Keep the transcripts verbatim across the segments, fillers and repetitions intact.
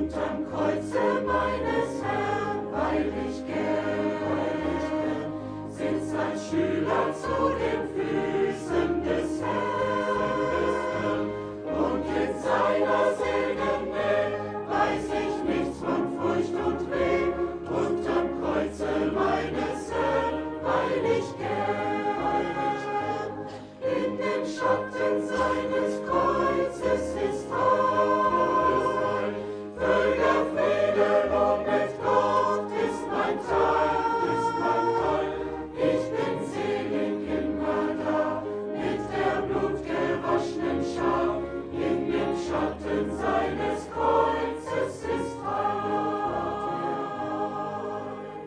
unterm Kreuze meines Herrn, weil ich gern sitzt ein Schüler zu den Füßen des Herrn, und in seiner seligen Nähe weiß ich nichts von Furcht und Weh, unterm Kreuze meines Herrn, weil ich gern in den Schatten seines Kreuzes ist Heil. Völker Friede nun mit Gott ist mein Teil, ist mein Teil. Ich bin selig immer da, mit der blutgewaschenen Schar. In dem Schatten seines Kreuzes ist Heil.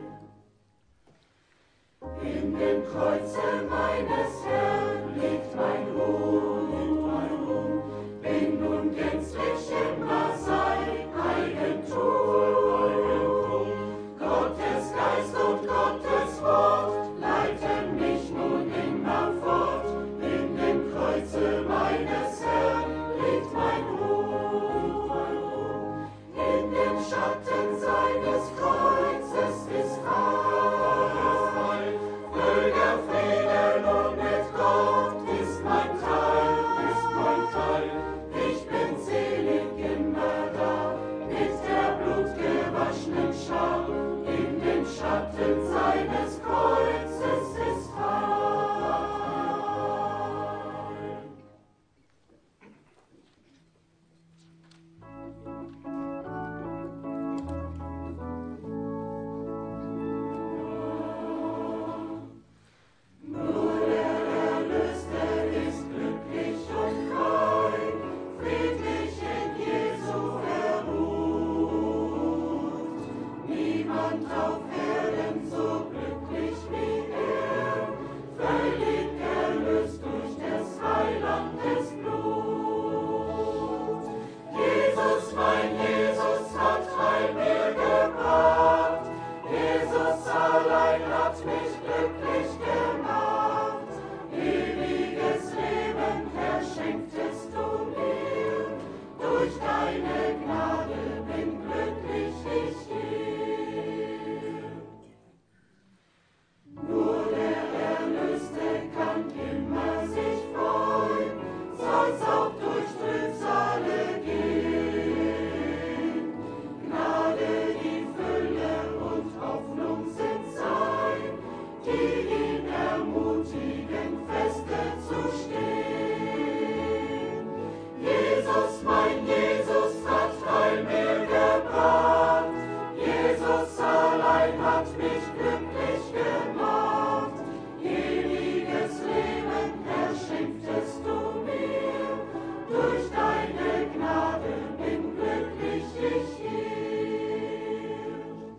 In dem Kreuze meines Herrn liegt mein Ruhm, liegt mein Ruhm. Bin nun gänzlich immer sein Eigentum. Gottes Geist und Gottes Wort leiten mich nun immer fort. In dem Kreuze meines Herrn liegt mein Ruhm, mein Ruhm. In dem Schatten seines Kreuzes ist Heil. Völker Friede nun mit Gott ist mein Teil, ist mein Teil. Ich bin selig immer da, mit der blutgewaschenen Schar. In dem Schatten seines Kreuzes ist Heil. Nur der Erlöste ist glücklich und frei, friedlich in Jesu verruht. Niemand auf Erden so glücklich wie er, völlig erlöst durch des Heilandes Blut. Jesus, mein Jesus, hat Heil mir gebracht. Jesus allein hat mich glücklich gemacht. Ewiges Leben, Herr, schenktest du mir. Durch deine Gnade bin glücklich ich hier. Nur der Erlöste kann immer sich freuen, soll's auch durch Trübsale gehen. Gnade, die Fülle und Hoffnung sind sein, die ihn ermutigen, feste zu stehen. Jesus, mein Jesus, hat Heil mir gebracht. Jesus allein hat mich glücklich gemacht. Ewiges Leben, Herr, schenktest du mir. Durch deine Gnade bin glücklich ich hier.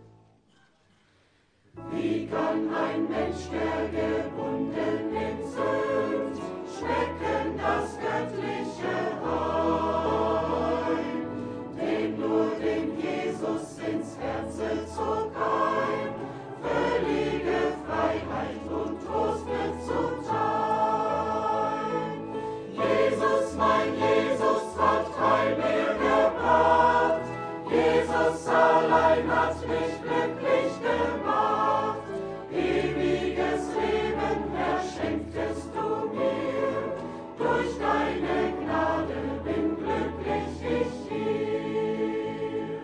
Wie kann ein Mensch, der gebunden in Sünd, schmecken das göttliche Heil, dem nur dem Jesus ins Herze zog ein, völlige Freiheit und Trost wird zuteil. Jesus, mein Jesus, hat Heil mir gebracht. Jesus allein hat mich glücklich gemacht. Ewiges Leben, Herr, schenktest du mir. Durch deine Gnade bin glücklich ich hier.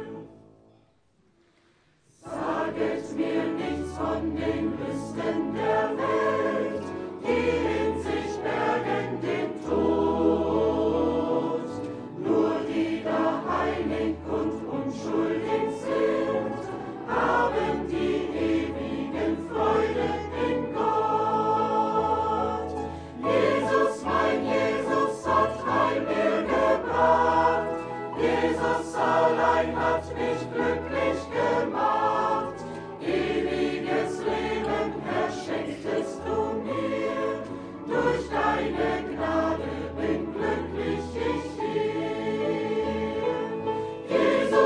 Saget mir nichts von den Lüsten der Welt, die in sich bergen den Tod. Nur die da heilig und unschuldig sind, haben die ewigen Freuden in Gott. Jesus, mein Jesus, hat Heil mir gebracht. Jesus allein hat mich glücklich gemacht. Ewiges Leben, Herr, schenktest du mir. Durch deine Gnade bin glücklich ich hier. Jesus,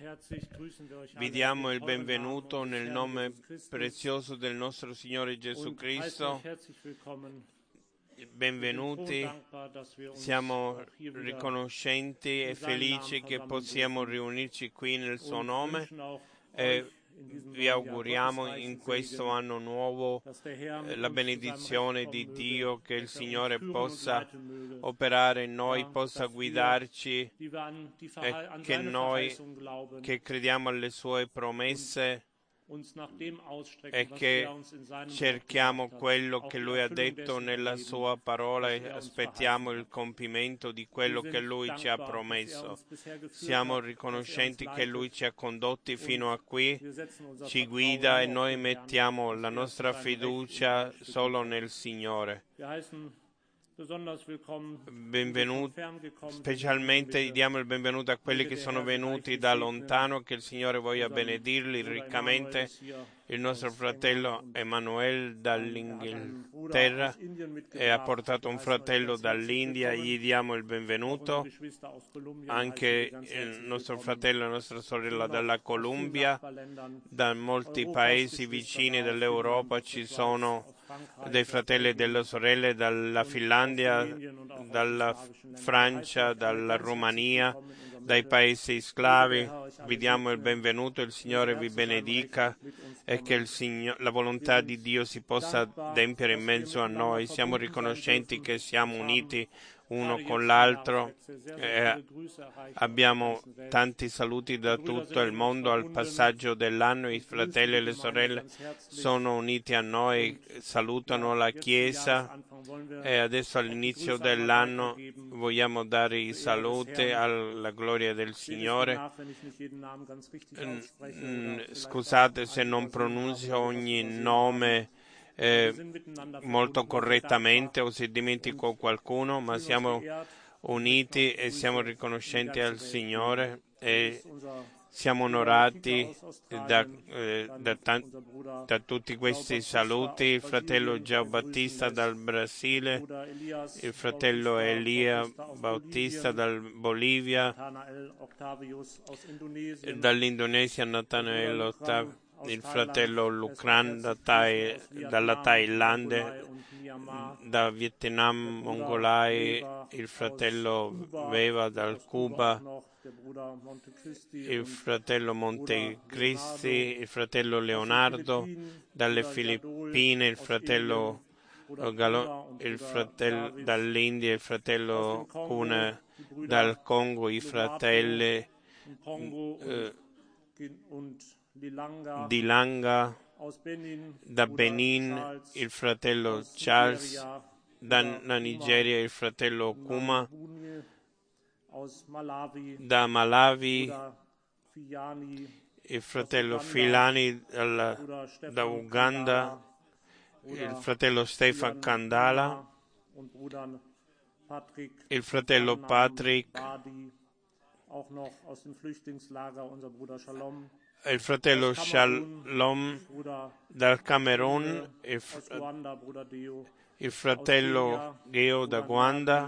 Vi diamo il benvenuto nel nome prezioso del nostro Signore Gesù Cristo. Benvenuti, siamo riconoscenti e felici che possiamo riunirci qui nel suo nome e vi auguriamo in questo anno nuovo eh, la benedizione di Dio, che il Signore possa operare in noi, possa guidarci e che noi che crediamo alle sue promesse e che cerchiamo quello che Lui ha detto nella Sua parola e aspettiamo il compimento di quello che Lui ci ha promesso. Siamo riconoscenti che Lui ci ha condotti fino a qui, ci guida e noi mettiamo la nostra fiducia solo nel Signore. Benvenuti, specialmente diamo il benvenuto a quelli che sono venuti da lontano, che il Signore voglia benedirli riccamente. Il nostro fratello Emanuele dall'Inghilterra e ha portato un fratello dall'India, gli diamo il benvenuto. Anche il nostro fratello e la nostra sorella dalla Columbia, da molti paesi vicini dell'Europa ci sono dei fratelli e delle sorelle dalla Finlandia, dalla Francia, dalla Romania, dai paesi sclavi. Vi diamo il benvenuto, il Signore vi benedica e che il Signore, la volontà di Dio si possa adempiere in mezzo a noi. Siamo riconoscenti che siamo uniti uno con l'altro. Eh, abbiamo tanti saluti da tutto il mondo al passaggio dell'anno. I fratelli e le sorelle sono uniti a noi, salutano la Chiesa e adesso all'inizio dell'anno vogliamo dare i saluti alla gloria del Signore. Scusate se non pronuncio ogni nome Eh, molto correttamente o se dimentico qualcuno, ma siamo uniti e siamo riconoscenti al Signore e siamo onorati da, eh, da, tan- da tutti questi saluti. Il fratello Gio Battista dal Brasile, il fratello Elia Bautista dal Bolivia, dall'Indonesia Nathanael Ottavio, il fratello Lucran da Thai, dalla Thailandia, da Vietnam, Mongolai, il fratello Veva dal Cuba, il fratello Montecristi, il fratello Leonardo dalle Filippine, il fratello Galo, il fratello dall'India, il fratello Kuna dal Congo, i fratelli eh, di Langa, da Benin, il fratello Charles, da Nigeria il fratello Kuma, da Malawi il fratello Filani, dalla, da Uganda il fratello Stefan Kandala, il fratello Patrick, il fratello Shalom dal Camerun, il, fr- il fratello Geo da Guanda,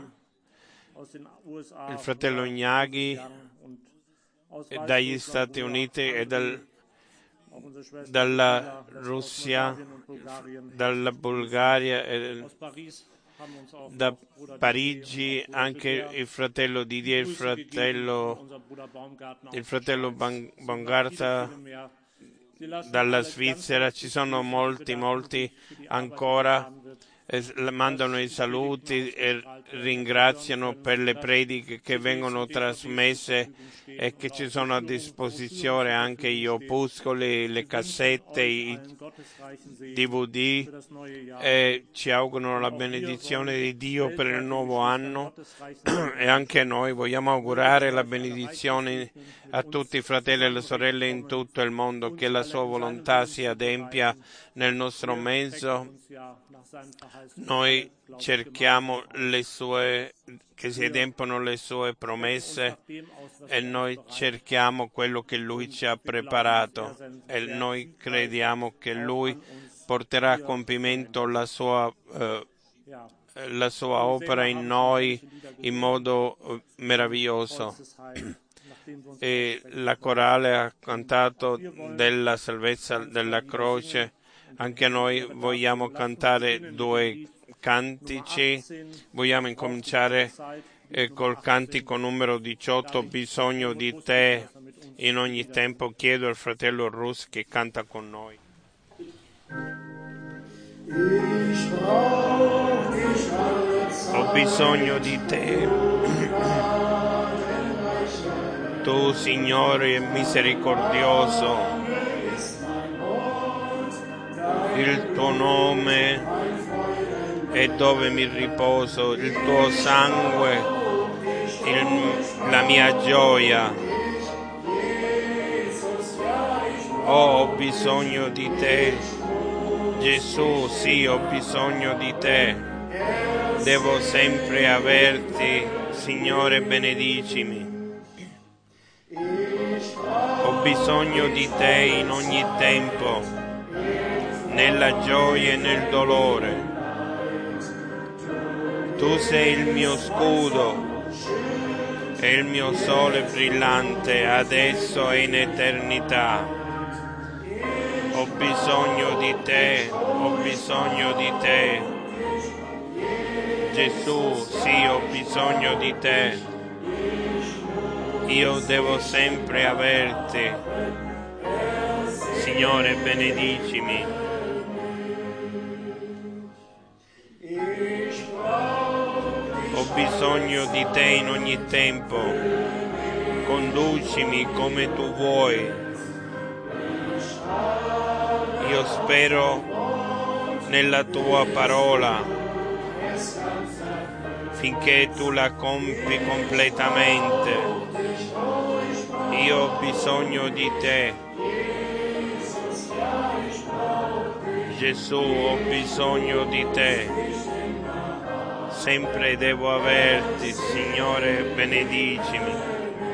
il fratello Gnaghi dagli Stati Uniti e dal, dalla Russia, dalla Bulgaria e da Parigi anche il fratello Didier, il fratello, il fratello Bangarta dalla Svizzera. Ci sono molti, molti ancora. Eh, mandano i saluti e ringraziano per le prediche che vengono trasmesse e che ci sono a disposizione anche gli opuscoli, le cassette, i D V D e ci augurano la benedizione di Dio per il nuovo anno e anche noi vogliamo augurare la benedizione a tutti i fratelli e le sorelle in tutto il mondo, che la sua volontà si adempia nel nostro mezzo. Noi cerchiamo le sue, che si adempiano le sue promesse e noi cerchiamo quello che Lui ci ha preparato e noi crediamo che Lui porterà a compimento la sua, eh, la sua opera in noi in modo eh, meraviglioso. e la corale ha cantato della salvezza della croce. Anche noi vogliamo cantare due cantici. Vogliamo incominciare eh, col cantico numero diciotto, Bisogno di te in ogni tempo. Chiedo al fratello Rus che canta con noi. Ho bisogno di te, tu Signore misericordioso, il tuo nome è dove mi riposo, il tuo sangue, il, la mia gioia. Oh, ho bisogno di te. Gesù, sì, ho bisogno di te, devo sempre averti, Signore, benedicimi. Ho bisogno di te in ogni tempo, nella gioia e nel dolore. Tu sei il mio scudo e il mio sole brillante, adesso e in eternità. Ho bisogno di te, ho bisogno di te. Gesù, sì, ho bisogno di te. Io devo sempre averti. Signore, benedicimi. Ho bisogno di te in ogni tempo. Conducimi come tu vuoi. Io spero nella tua parola finché tu la compi completamente. Io ho bisogno di te. Gesù, ho bisogno di te. Sempre devo averti, Signore, benedicimi.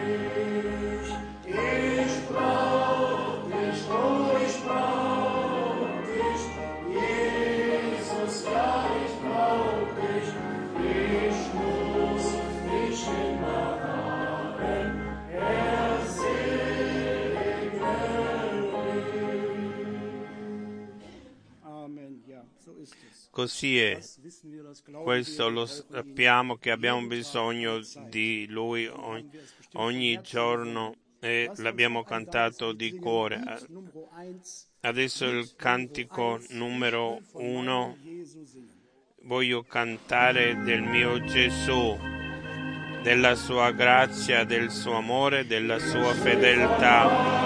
Così è, questo lo sappiamo che abbiamo bisogno di Lui ogni, ogni giorno e l'abbiamo cantato di cuore. Adesso il cantico numero uno, voglio cantare del mio Gesù, della sua grazia, del suo amore, della sua fedeltà,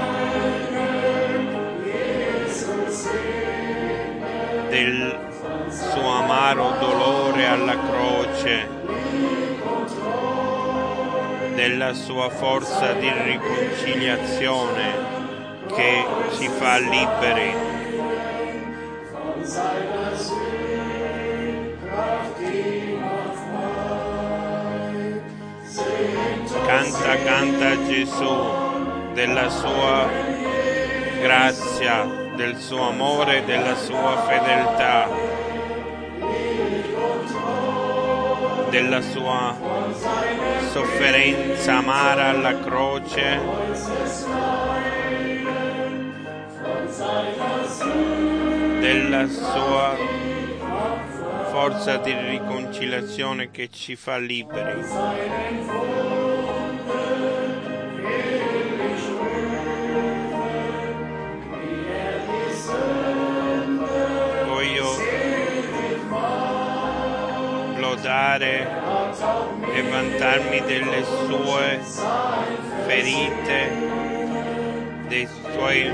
del suo amaro dolore alla croce, della sua forza di riconciliazione che ci fa liberi. Canta, canta Gesù, della sua grazia, del suo amore, della sua fedeltà, della sua sofferenza amara alla croce, della sua forza di riconciliazione che ci fa liberi. Voglio lodare e vantarmi delle sue ferite, dei suoi,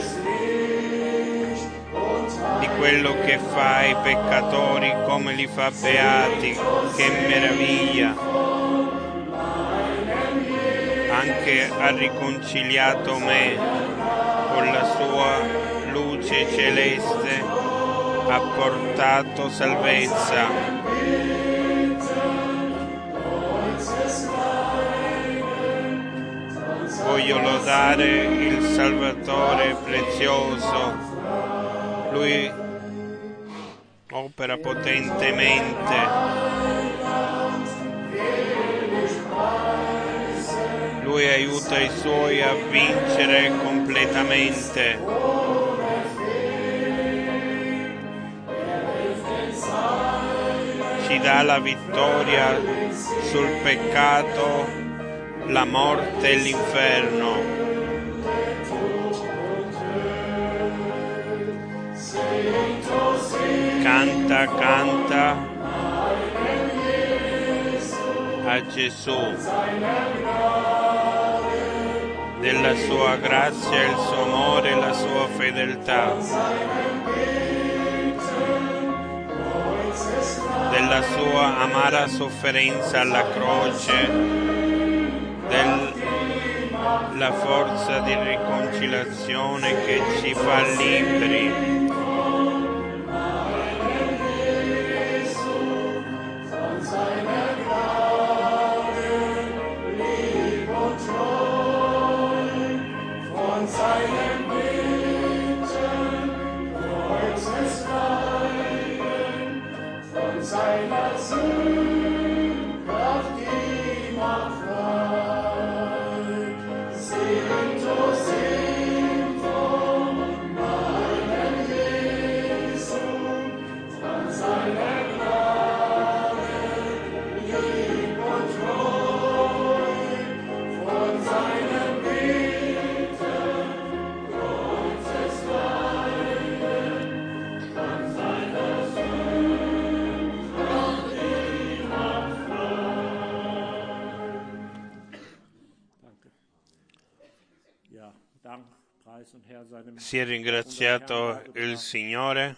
di quello che fa ai peccatori, come li fa beati, che meraviglia. Anche ha riconciliato me con la sua luce celeste, ha portato salvezza. Voglio lodare il Salvatore prezioso. Lui opera potentemente. Lui aiuta i Suoi a vincere completamente. Ci dà la vittoria sul peccato, la morte e l'inferno. Canta, canta a Gesù della sua grazia, il suo amore e la sua fedeltà, della sua amara sofferenza alla croce, della forza di riconciliazione che ci fa liberi. Sia ringraziato il Signore.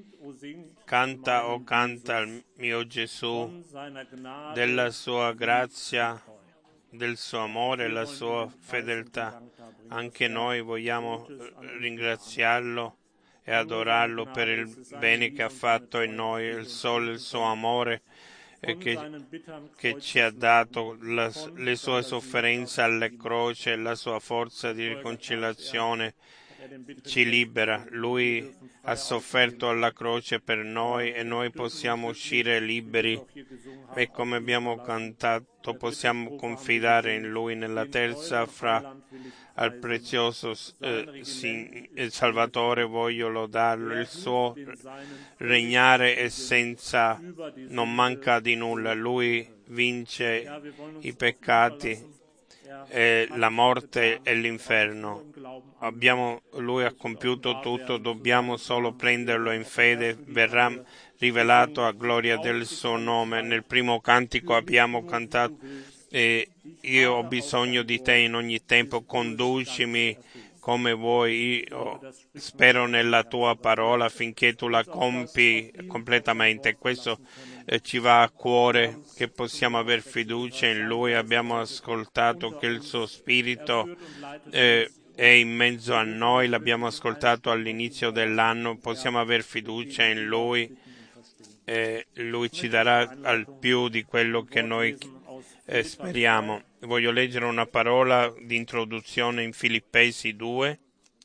Canta, o canta il mio Gesù, della sua grazia, del suo amore e la sua fedeltà. Anche noi vogliamo ringraziarlo e adorarlo per il bene che ha fatto in noi, il sole, il suo amore e che, che ci ha dato la, le sue sofferenze alle croce, la sua forza di riconciliazione ci libera. Lui ha sofferto alla croce per noi e noi possiamo uscire liberi, e come abbiamo cantato possiamo confidare in Lui. Nella terza fra al prezioso eh, sì, il Salvatore voglio lodarlo, il suo regnare è senza, non manca di nulla. Lui vince i peccati, eh, la morte e l'inferno. Abbiamo, lui ha compiuto tutto, dobbiamo solo prenderlo in fede, verrà rivelato a gloria del suo nome. Nel primo cantico abbiamo cantato eh, io ho bisogno di te in ogni tempo, conducimi come vuoi, io spero nella tua parola finché tu la compi completamente. Questo eh, ci va a cuore, che possiamo aver fiducia in Lui. Abbiamo ascoltato che il suo spirito eh, è in mezzo a noi, l'abbiamo ascoltato all'inizio dell'anno, possiamo aver fiducia in Lui e Lui ci darà al più di quello che noi eh, speriamo. Voglio leggere una parola di introduzione in Filippesi due.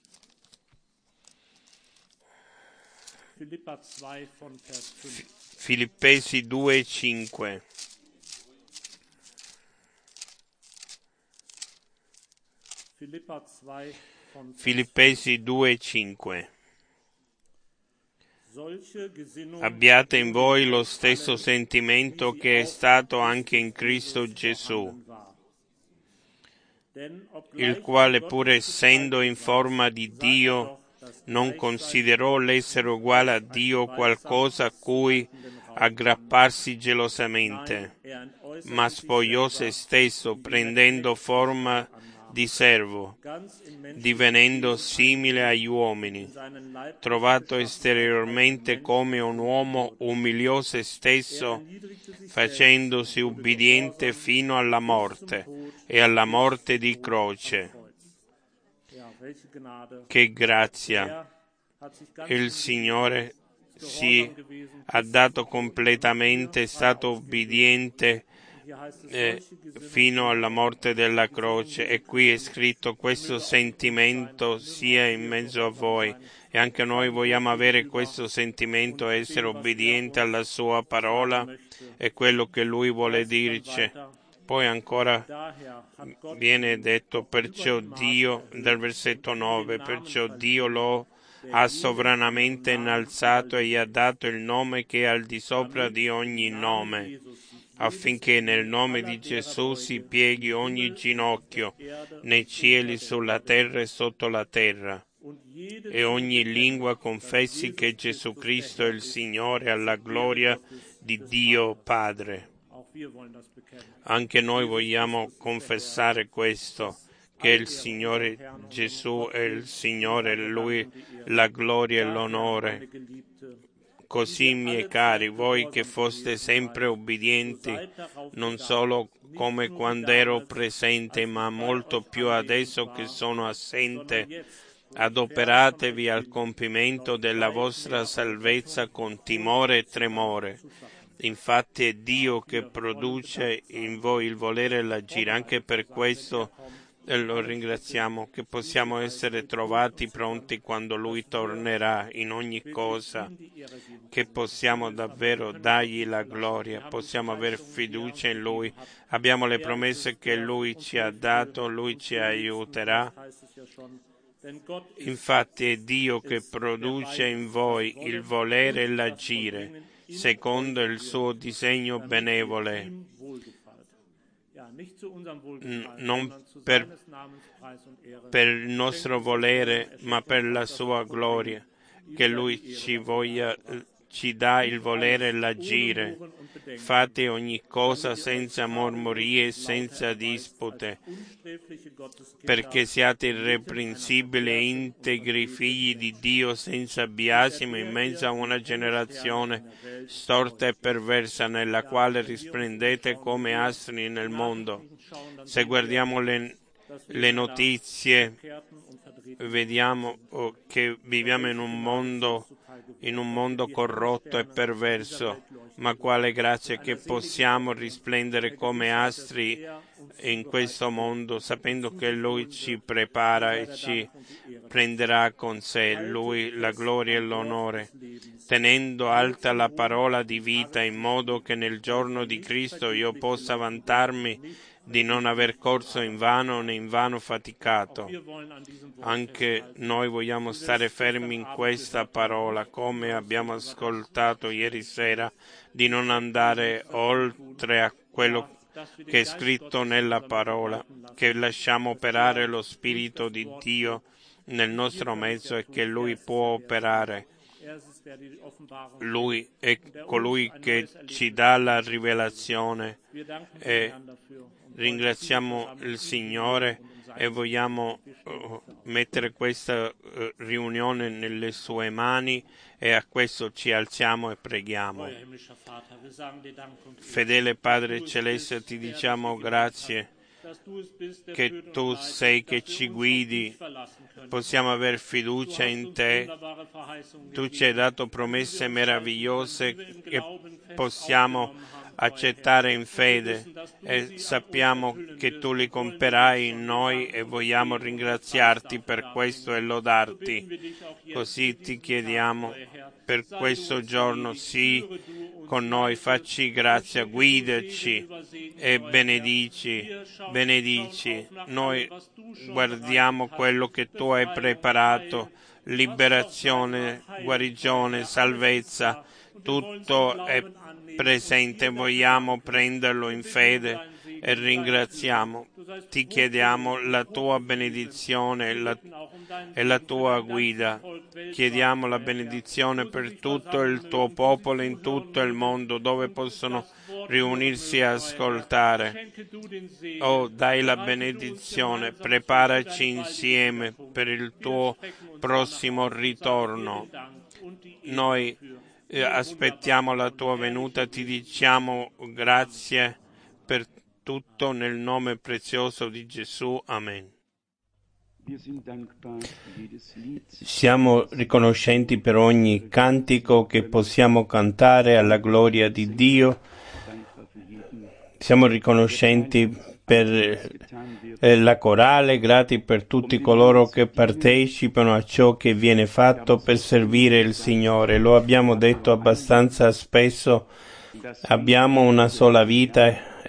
Filippesi due cinque. Filippesi due cinque. Abbiate in voi lo stesso sentimento che è stato anche in Cristo Gesù, il quale, pur essendo in forma di Dio, non considerò l'essere uguale a Dio qualcosa a cui aggrapparsi gelosamente, ma spogliò se stesso, prendendo forma di servo, divenendo simile agli uomini. Trovato esteriormente come un uomo, umiliò se stesso, facendosi ubbidiente fino alla morte e alla morte di croce. Che grazia! Il Signore si ha dato completamente, è stato ubbidiente eh, fino alla morte della croce, e qui è scritto questo sentimento sia in mezzo a voi, e anche noi vogliamo avere questo sentimento, essere obbedienti alla sua parola e quello che Lui vuole dirci. Poi ancora viene detto, perciò Dio, dal versetto nove, perciò Dio lo ha sovranamente innalzato e gli ha dato il nome che è al di sopra di ogni nome, affinché nel nome di Gesù si pieghi ogni ginocchio, nei cieli, sulla terra e sotto la terra, e ogni lingua confessi che Gesù Cristo è il Signore, alla gloria di Dio Padre. Anche noi vogliamo confessare questo, che il Signore Gesù è il Signore, Lui la gloria e l'onore. Così, miei cari, voi che foste sempre obbedienti, non solo come quando ero presente, ma molto più adesso che sono assente, adoperatevi al compimento della vostra salvezza con timore e tremore. Infatti è Dio che produce in voi il volere e l'agire. Anche per questo lo ringraziamo, che possiamo essere trovati pronti quando Lui tornerà in ogni cosa, che possiamo davvero dargli la gloria, possiamo avere fiducia in Lui, abbiamo le promesse che Lui ci ha dato, Lui ci aiuterà. Infatti è Dio che produce in voi il volere e l'agire, secondo il suo disegno benevole, non per, per il nostro volere, ma per la sua gloria, che Lui ci voglia, ci dà il volere e l'agire. Fate ogni cosa senza mormorie e senza dispute, perché siate irreprensibili e integri figli di Dio senza biasimo in mezzo a una generazione storta e perversa, nella quale risplendete come astri nel mondo. Se guardiamo le, le notizie, vediamo che viviamo in un mondo in un mondo corrotto e perverso, ma quale grazia che possiamo risplendere come astri in questo mondo, sapendo che Lui ci prepara e ci prenderà con sé, Lui la gloria e l'onore, tenendo alta la parola di vita, in modo che nel giorno di Cristo io possa vantarmi di non aver corso in vano né in vano faticato. Anche noi vogliamo stare fermi in questa parola, come abbiamo ascoltato ieri sera, di non andare oltre a quello che è scritto nella parola, che lasciamo operare lo Spirito di Dio nel nostro mezzo e che Lui può operare. Lui è colui che ci dà la rivelazione e ringraziamo il Signore e vogliamo uh, mettere questa uh, riunione nelle sue mani e a questo ci alziamo e preghiamo. Fedele Padre Celeste, ti diciamo grazie che tu sei che ci guidi, possiamo avere fiducia in te, tu ci hai dato promesse meravigliose che possiamo accettare in fede e sappiamo che tu li compirai in noi e vogliamo ringraziarti per questo e lodarti. Così ti chiediamo per questo giorno, sii con noi, facci grazia, guidaci e benedici, benedici. Noi guardiamo quello che tu hai preparato, liberazione, guarigione, salvezza, tutto è presente, vogliamo prenderlo in fede e ringraziamo. Ti chiediamo la tua benedizione la, e la tua guida. Chiediamo la benedizione per tutto il tuo popolo in tutto il mondo, dove possono riunirsi e ascoltare. Oh, dai la benedizione, preparaci insieme per il tuo prossimo ritorno. Noi eh, aspettiamo la tua venuta, ti diciamo grazie per tutto nel nome prezioso di Gesù. Amen. Siamo riconoscenti per ogni cantico che possiamo cantare alla gloria di Dio. Siamo riconoscenti per eh, la corale, grati per tutti coloro che partecipano a ciò che viene fatto per servire il Signore. Lo abbiamo detto abbastanza spesso, abbiamo una sola vita e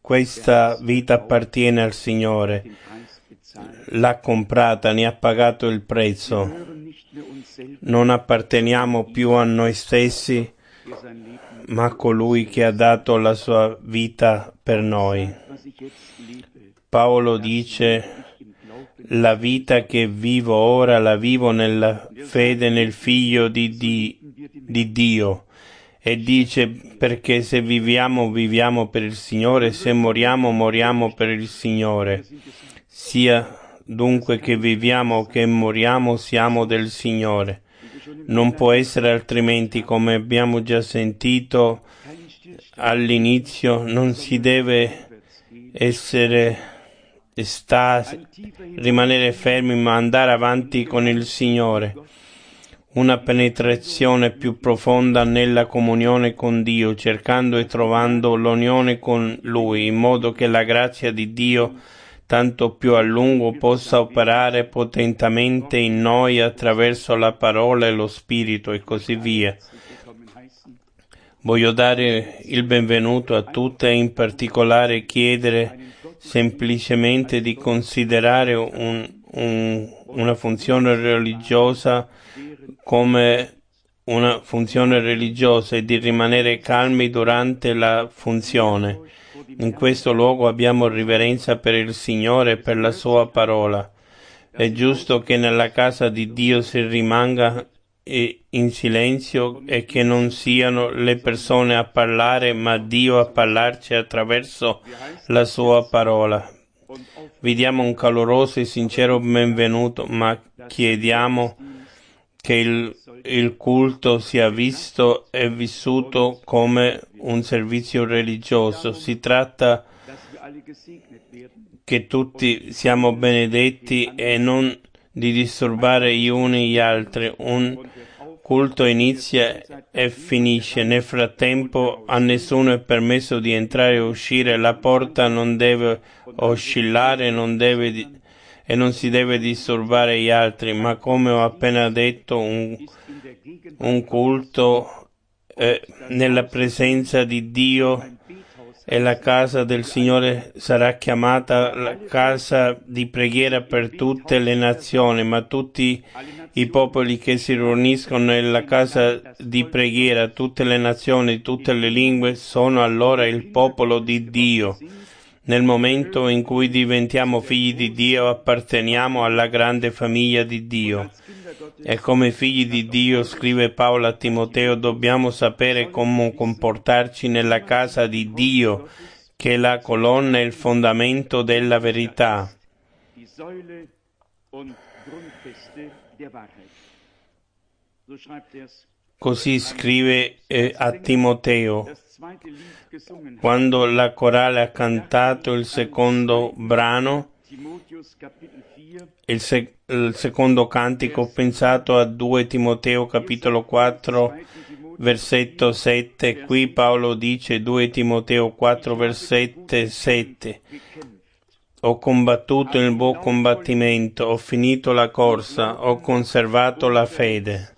questa vita appartiene al Signore, l'ha comprata, ne ha pagato il prezzo. Non apparteniamo più a noi stessi, ma a colui che ha dato la sua vita per noi. Paolo dice: la vita che vivo ora la vivo nella fede nel Figlio di, di, di Dio. E dice: perché se viviamo, viviamo per il Signore, se moriamo, moriamo per il Signore. Sia dunque che viviamo o che moriamo, siamo del Signore. Non può essere altrimenti, come abbiamo già sentito all'inizio. Non si deve essere sta, rimanere fermi, ma andare avanti con il Signore. Una penetrazione più profonda nella comunione con Dio, cercando e trovando l'unione con Lui, in modo che la grazia di Dio tanto più a lungo possa operare potentemente in noi attraverso la parola e lo Spirito e così via. Voglio dare il benvenuto a tutti e in particolare chiedere semplicemente di considerare un, un, una funzione religiosa come una funzione religiosa e di rimanere calmi durante la funzione. In questo luogo abbiamo riverenza per il Signore e per la Sua parola. È giusto che nella casa di Dio si rimanga in silenzio e che non siano le persone a parlare, ma Dio a parlarci attraverso la Sua parola. Vi diamo un caloroso e sincero benvenuto, ma chiediamo che il, il culto sia visto e vissuto come un servizio religioso. Si tratta che tutti siamo benedetti e non di disturbare gli uni gli altri. Un culto inizia e finisce. Nel frattempo a nessuno è permesso di entrare e uscire. La porta non deve oscillare, non deve di- e non si deve disturbare gli altri, ma come ho appena detto, un, un culto eh, nella presenza di Dio, e la casa del Signore sarà chiamata la casa di preghiera per tutte le nazioni, ma tutti i popoli che si riuniscono nella casa di preghiera, tutte le nazioni, tutte le lingue, sono allora il popolo di Dio. Nel momento in cui diventiamo figli di Dio, apparteniamo alla grande famiglia di Dio. E come figli di Dio, scrive Paolo a Timoteo, dobbiamo sapere come comportarci nella casa di Dio, che è la colonna e il fondamento della verità. Così scrive eh, a Timoteo. Quando la corale ha cantato il secondo brano, il, sec- il secondo cantico, ho pensato a due Timoteo capitolo quattro versetto sette. Qui Paolo dice, due Timoteo quattro versetto sette: ho combattuto il buon combattimento, ho finito la corsa, ho conservato la fede.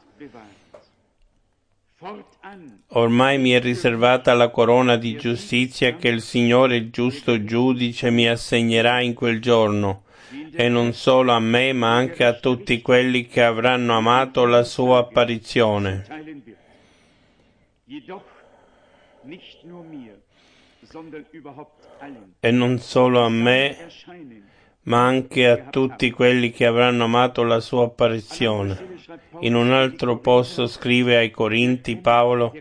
Ormai mi è riservata la corona di giustizia che il Signore, il giusto giudice, mi assegnerà in quel giorno, e non solo a me, ma anche a tutti quelli che avranno amato la sua apparizione. E non solo a me, ma anche a tutti quelli che avranno amato la sua apparizione. In un altro posto scrive ai Corinti Paolo: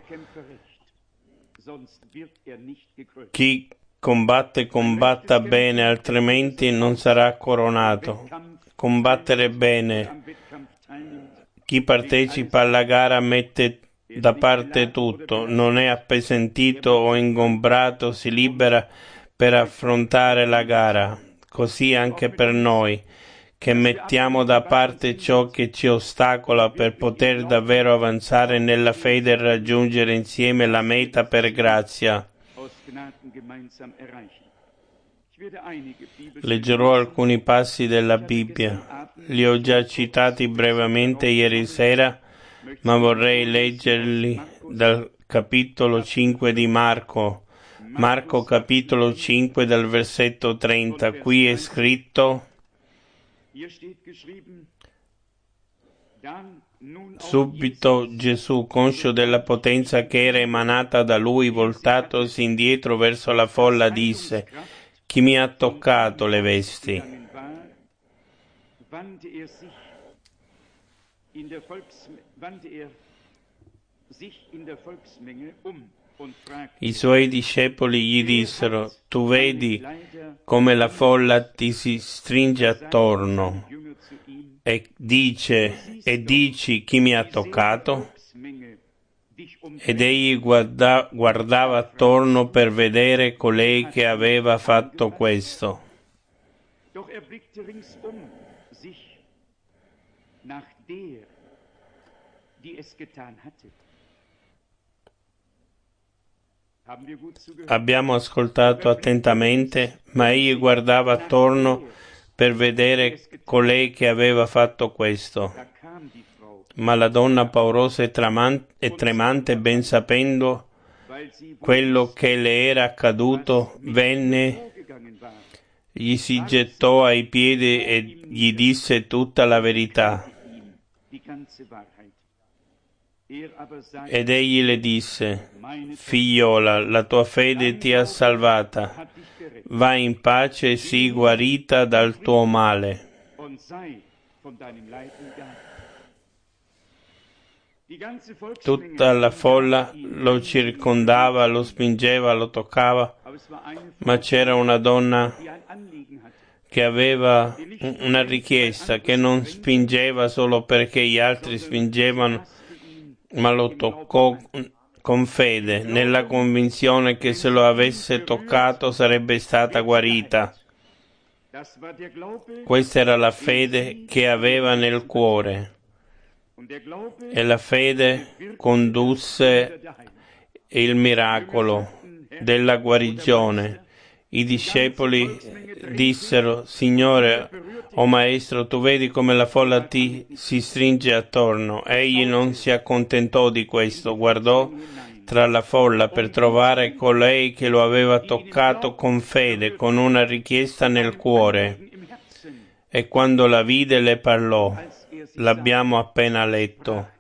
chi combatte combatta bene, altrimenti non sarà coronato. Combattere bene. Chi partecipa alla gara mette da parte tutto, non è appesantito o ingombrato, si libera per affrontare la gara. Così anche per noi, che mettiamo da parte ciò che ci ostacola per poter davvero avanzare nella fede e raggiungere insieme la meta per grazia. Leggerò alcuni passi della Bibbia. Li ho già citati brevemente ieri sera, ma vorrei leggerli dal capitolo cinque di Marco. Marco capitolo cinque dal versetto trenta, qui è scritto: subito Gesù, conscio della potenza che era emanata da lui, voltatosi indietro verso la folla, disse: chi mi ha toccato le vesti? I suoi discepoli gli dissero: tu vedi come la folla ti si stringe attorno e dice e dici chi mi ha toccato? Ed egli guarda, guardava attorno per vedere colei che aveva fatto questo. Abbiamo ascoltato attentamente, ma egli guardava attorno per vedere colei che aveva fatto questo. Ma la donna paurosa e tremante, ben sapendo quello che le era accaduto, venne, gli si gettò ai piedi e gli disse tutta la verità. Ed egli le disse: figliola, la tua fede ti ha salvata, vai in pace e sii guarita dal tuo male. Tutta la folla lo circondava, lo spingeva, lo toccava, ma c'era una donna che aveva una richiesta, che non spingeva solo perché gli altri spingevano, ma lo toccò con fede, nella convinzione che se lo avesse toccato sarebbe stata guarita. Questa era la fede che aveva nel cuore. E la fede condusse il miracolo della guarigione. I discepoli dissero: Signore, o Maestro, tu vedi come la folla ti si stringe attorno. Egli non si accontentò di questo, guardò tra la folla per trovare colei che lo aveva toccato con fede, con una richiesta nel cuore. E quando la vide le parlò. L'abbiamo appena letto.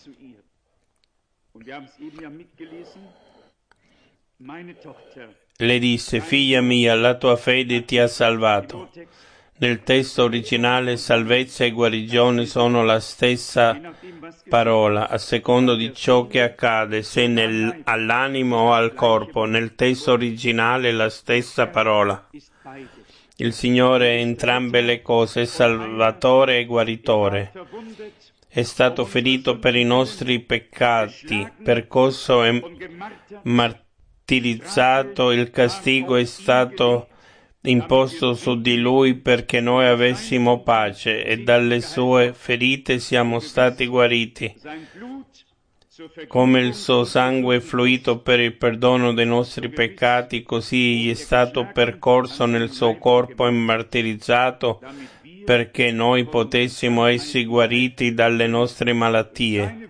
Le disse: figlia mia, la tua fede ti ha salvato. Nel testo originale salvezza e guarigione sono la stessa parola, a secondo di ciò che accade, se nel, all'animo o al corpo. Nel testo originale la stessa parola. Il Signore è entrambe le cose, è Salvatore e Guaritore. È stato ferito per i nostri peccati, percosso e martirizzato, il castigo è stato imposto su di Lui perché noi avessimo pace, e dalle sue ferite siamo stati guariti. Come il suo sangue è fluito per il perdono dei nostri peccati, così egli è stato percorso nel suo corpo e martirizzato perché noi potessimo essere guariti dalle nostre malattie.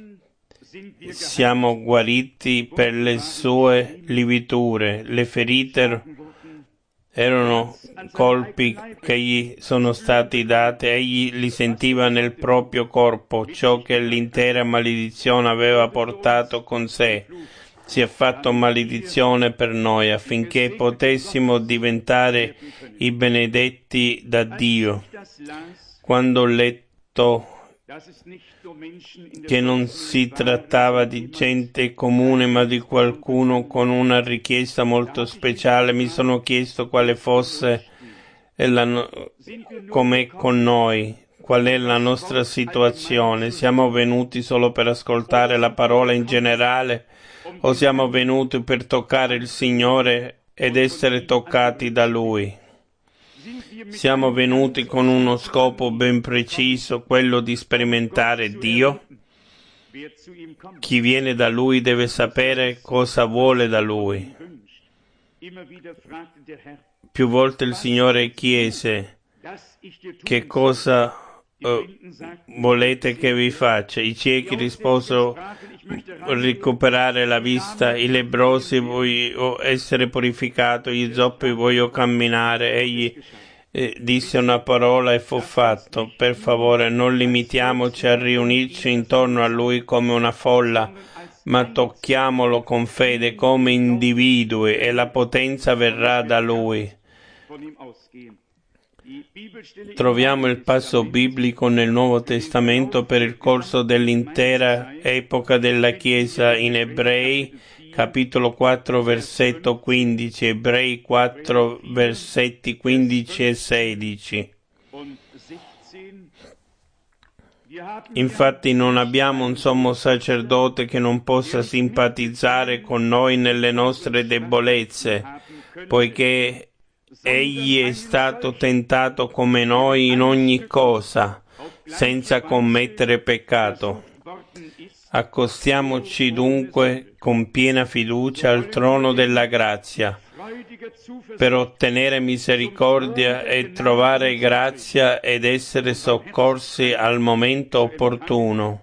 Siamo guariti per le sue liviture. Le ferite erano colpi che gli sono stati dati, egli li sentiva nel proprio corpo, ciò che l'intera maledizione aveva portato con sé. Si è fatto maledizione per noi, affinché potessimo diventare i benedetti da Dio. Quando ho letto che non si trattava di gente comune, ma di qualcuno con una richiesta molto speciale, mi sono chiesto quale fosse la, com'è con noi, qual è la nostra situazione. Siamo venuti solo per ascoltare la parola in generale, o siamo venuti per toccare il Signore ed essere toccati da Lui? Siamo venuti con uno scopo ben preciso, quello di sperimentare Dio. Chi viene da Lui deve sapere cosa vuole da Lui. Più volte il Signore chiese: che cosa uh, volete che vi faccia? I ciechi risposero: recuperare la vista. I lebbrosi: voglio essere purificato. Gli zoppi: voglio camminare. Egli eh, disse una parola e fu fatto. Per favore, non limitiamoci a riunirci intorno a lui come una folla, ma tocchiamolo con fede come individui e la potenza verrà da lui. Troviamo il passo biblico nel Nuovo Testamento per il corso dell'intera epoca della Chiesa in Ebrei, capitolo quattro, versetto quindici, Ebrei quattro, versetti quindici e sedici. Infatti non abbiamo un sommo sacerdote che non possa simpatizzare con noi nelle nostre debolezze, poiché egli è stato tentato come noi in ogni cosa, senza commettere peccato. Accostiamoci dunque con piena fiducia al trono della grazia, per ottenere misericordia e trovare grazia ed essere soccorsi al momento opportuno.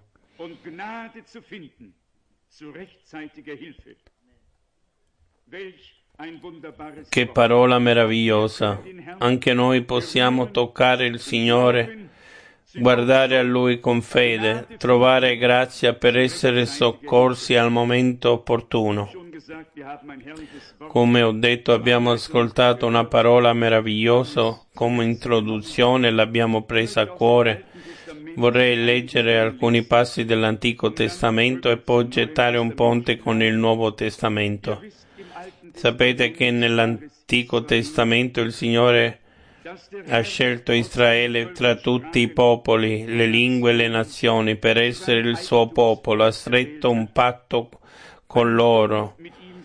Che parola meravigliosa! Anche noi possiamo toccare il Signore, guardare a Lui con fede, trovare grazia per essere soccorsi al momento opportuno. Come ho detto, abbiamo ascoltato una parola meravigliosa come introduzione, l'abbiamo presa a cuore. Vorrei leggere alcuni passi dell'Antico Testamento e poi gettare un ponte con il Nuovo Testamento. Sapete che nell'Antico Testamento il Signore ha scelto Israele tra tutti i popoli, le lingue e le nazioni per essere il suo popolo, ha stretto un patto con loro,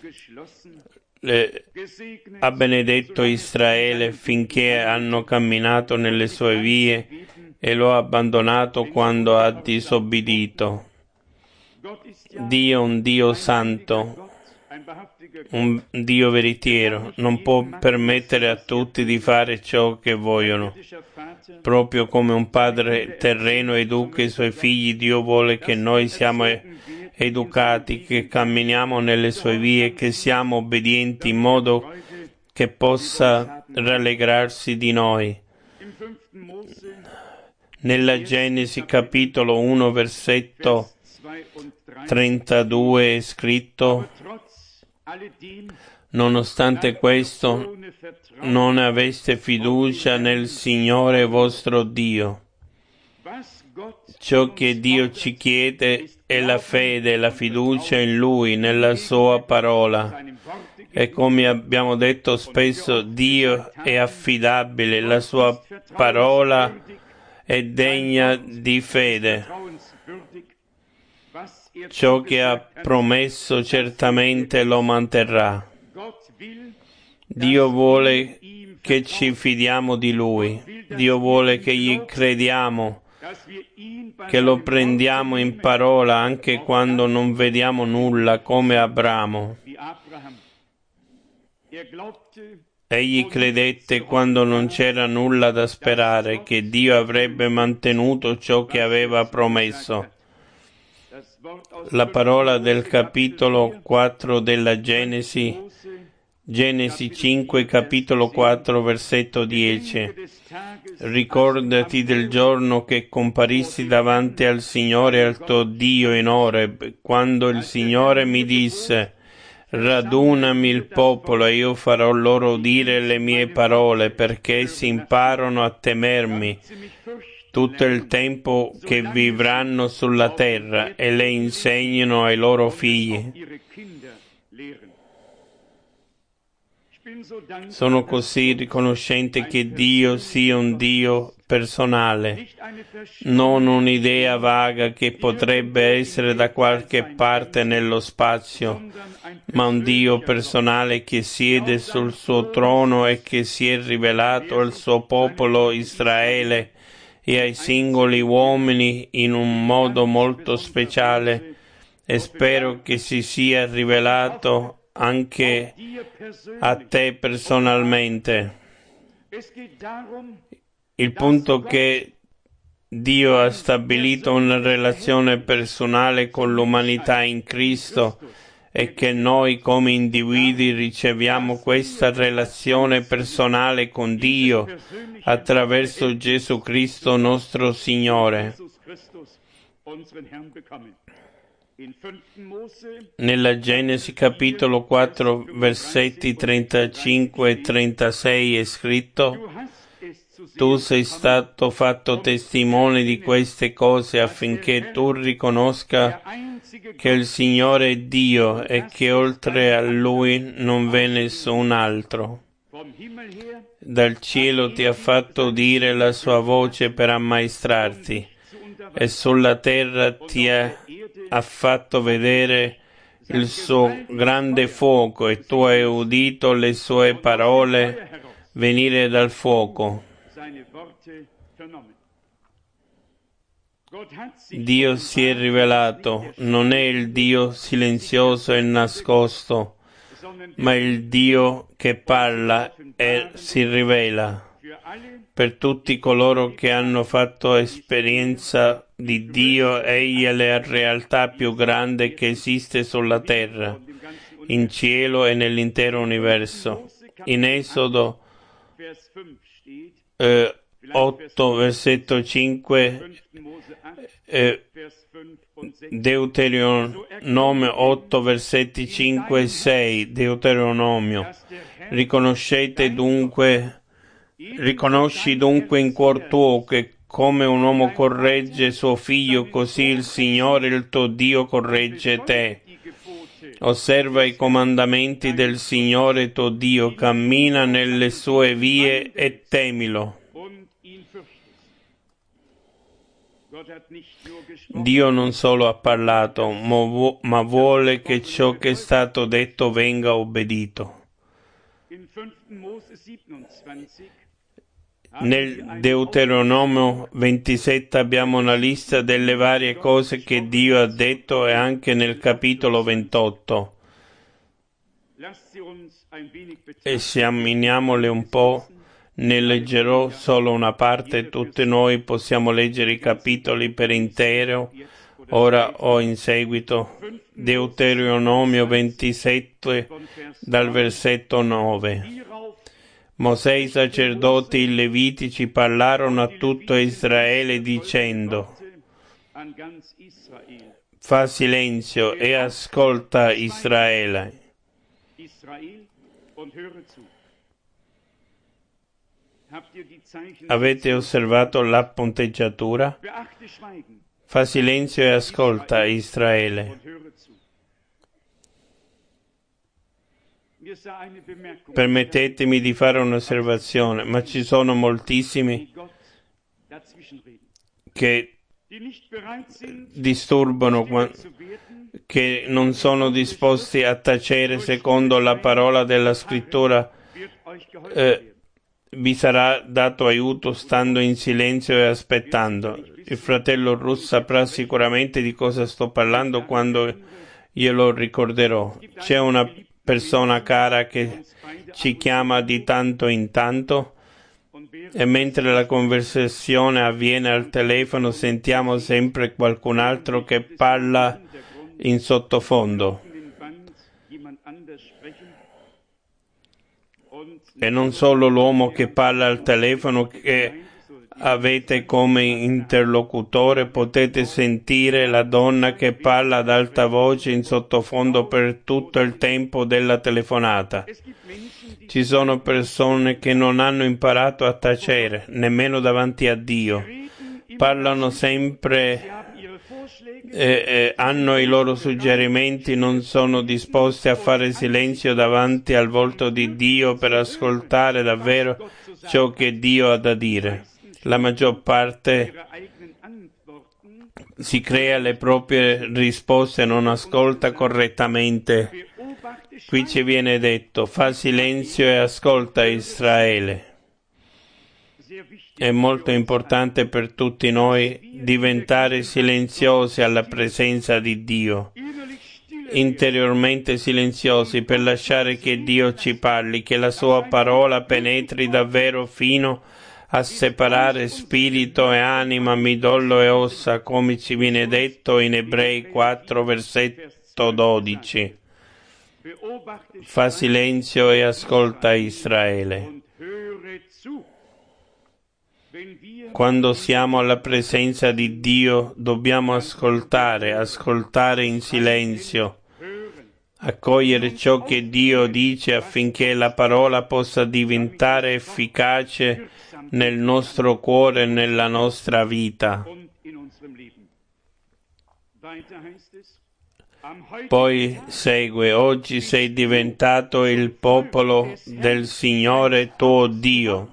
le, ha benedetto Israele finché hanno camminato nelle sue vie e lo ha abbandonato quando ha disobbedito. Dio è un Dio santo, un Dio veritiero, non può permettere a tutti di fare ciò che vogliono. Proprio come un padre terreno educa i suoi figli, Dio vuole che noi siamo educati, che camminiamo nelle sue vie, che siamo obbedienti in modo che possa rallegrarsi di noi. Nella Genesi capitolo uno versetto trentadue è scritto: nonostante questo, non aveste fiducia nel Signore vostro Dio. Ciò che Dio ci chiede è la fede, la fiducia in Lui, nella Sua parola. E come abbiamo detto spesso, Dio è affidabile, la Sua parola è degna di fede. Ciò che ha promesso certamente lo manterrà. Dio vuole che ci fidiamo di Lui. Dio vuole che gli crediamo, che lo prendiamo in parola anche quando non vediamo nulla, come Abramo. Egli credette quando non c'era nulla da sperare, che Dio avrebbe mantenuto ciò che aveva promesso. La parola del capitolo quattro della Genesi, Genesi cinque, capitolo quattro, versetto dieci. Ricordati del giorno che comparissi davanti al Signore, al tuo Dio in Oreb, quando il Signore mi disse: radunami il popolo e io farò loro udire le mie parole, perché si imparano a temermi tutto il tempo che vivranno sulla terra e le insegnino ai loro figli. Sono così riconoscente che Dio sia un Dio personale, non un'idea vaga che potrebbe essere da qualche parte nello spazio, ma un Dio personale che siede sul suo trono e che si è rivelato al suo popolo Israele e ai singoli uomini in un modo molto speciale, e spero che si sia rivelato anche a te personalmente. Il punto che Dio ha stabilito una relazione personale con l'umanità in Cristo e che noi come individui riceviamo questa relazione personale con Dio attraverso Gesù Cristo nostro Signore. Nella Genesi capitolo quattro versetti trentacinque e trentasei è scritto: tu sei stato fatto testimone di queste cose affinché tu riconosca che il Signore è Dio e che oltre a Lui non v'è nessun altro. Dal cielo ti ha fatto udire la sua voce per ammaestrarti e sulla terra ti ha, ha fatto vedere il suo grande fuoco e tu hai udito le sue parole venire dal fuoco. Dio si è rivelato, non è il Dio silenzioso e nascosto, ma il Dio che parla e si rivela. Per tutti coloro che hanno fatto esperienza di Dio, egli è la realtà più grande che esiste sulla terra, in cielo e nell'intero universo. In Esodo eh, otto, versetto cinque, eh, Deuteronomio otto, versetti cinque e sei, Deuteronomio. Riconoscete dunque, riconosci dunque in cuor tuo che come un uomo corregge suo figlio, così il Signore il tuo Dio corregge te. Osserva i comandamenti del Signore tuo Dio, cammina nelle sue vie e temilo. Dio non solo ha parlato, ma vuole che ciò che è stato detto venga obbedito. Nel Deuteronomio ventisette abbiamo una lista delle varie cose che Dio ha detto e anche nel capitolo ventotto. Esaminiamole un po'. Ne leggerò solo una parte, tutti noi possiamo leggere i capitoli per intero, ora o in seguito. Deuteronomio ventisette, dal versetto nove. Mosè, i sacerdoti e i levitici parlarono a tutto Israele dicendo: fa silenzio e ascolta Israele. Avete osservato la punteggiatura? Fa silenzio e ascolta Israele. Permettetemi di fare un'osservazione, ma ci sono moltissimi che disturbano, che non sono disposti a tacere secondo la parola della Scrittura. Eh, vi sarà dato aiuto stando in silenzio e aspettando. Il fratello Russ saprà sicuramente di cosa sto parlando quando glielo ricorderò. C'è una persona cara che ci chiama di tanto in tanto e mentre la conversazione avviene al telefono sentiamo sempre qualcun altro che parla in sottofondo. E non solo l'uomo che parla al telefono che avete come interlocutore, potete sentire la donna che parla ad alta voce in sottofondo per tutto il tempo della telefonata. Ci sono persone che non hanno imparato a tacere, nemmeno davanti a Dio. Parlano sempre, eh, eh, hanno i loro suggerimenti, non sono disposti a fare silenzio davanti al volto di Dio per ascoltare davvero ciò che Dio ha da dire. La maggior parte si crea le proprie risposte e non ascolta correttamente. Qui ci viene detto: fa silenzio e ascolta Israele. È molto importante per tutti noi diventare silenziosi alla presenza di Dio, interiormente silenziosi per lasciare che Dio ci parli, che la sua parola penetri davvero fino a separare spirito e anima, midollo e ossa, come ci viene detto in Ebrei quattro, versetto dodici. Fa silenzio e ascolta Israele. Quando siamo alla presenza di Dio dobbiamo ascoltare, ascoltare in silenzio, accogliere ciò che Dio dice affinché la parola possa diventare efficace nel nostro cuore e nella nostra vita. Poi segue: oggi sei diventato il popolo del Signore tuo Dio.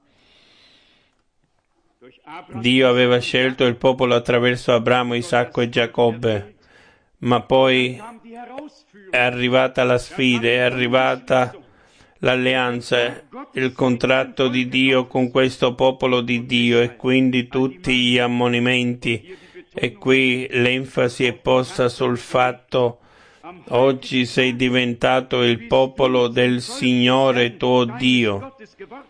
Dio aveva scelto il popolo attraverso Abramo, Isacco e Giacobbe, ma poi è arrivata la sfida, è arrivata l'alleanza, il contratto di Dio con questo popolo di Dio e quindi tutti gli ammonimenti. E qui l'enfasi è posta sul fatto: oggi sei diventato il popolo del Signore tuo Dio.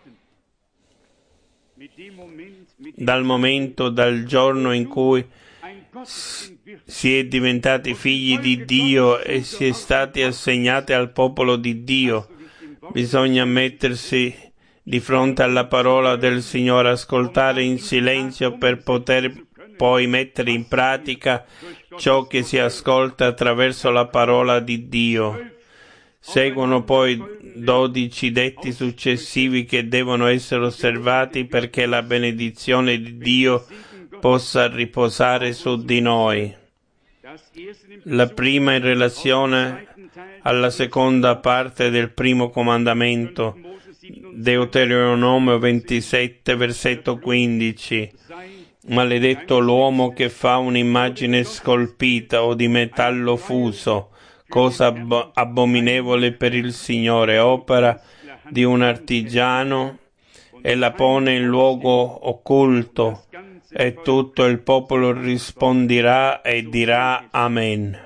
Dal momento, dal giorno in cui si è diventati figli di Dio e si è stati assegnati al popolo di Dio, bisogna mettersi di fronte alla parola del Signore, ascoltare in silenzio per poter poi mettere in pratica ciò che si ascolta attraverso la parola di Dio. Seguono poi dodici detti successivi che devono essere osservati perché la benedizione di Dio possa riposare su di noi. La prima in relazione alla seconda parte del primo comandamento, Deuteronomio ventisette, versetto quindici. Maledetto l'uomo che fa un'immagine scolpita o di metallo fuso, cosa ab- abominevole per il Signore, opera di un artigiano, e la pone in luogo occulto, e tutto il popolo risponderà e dirà Amen.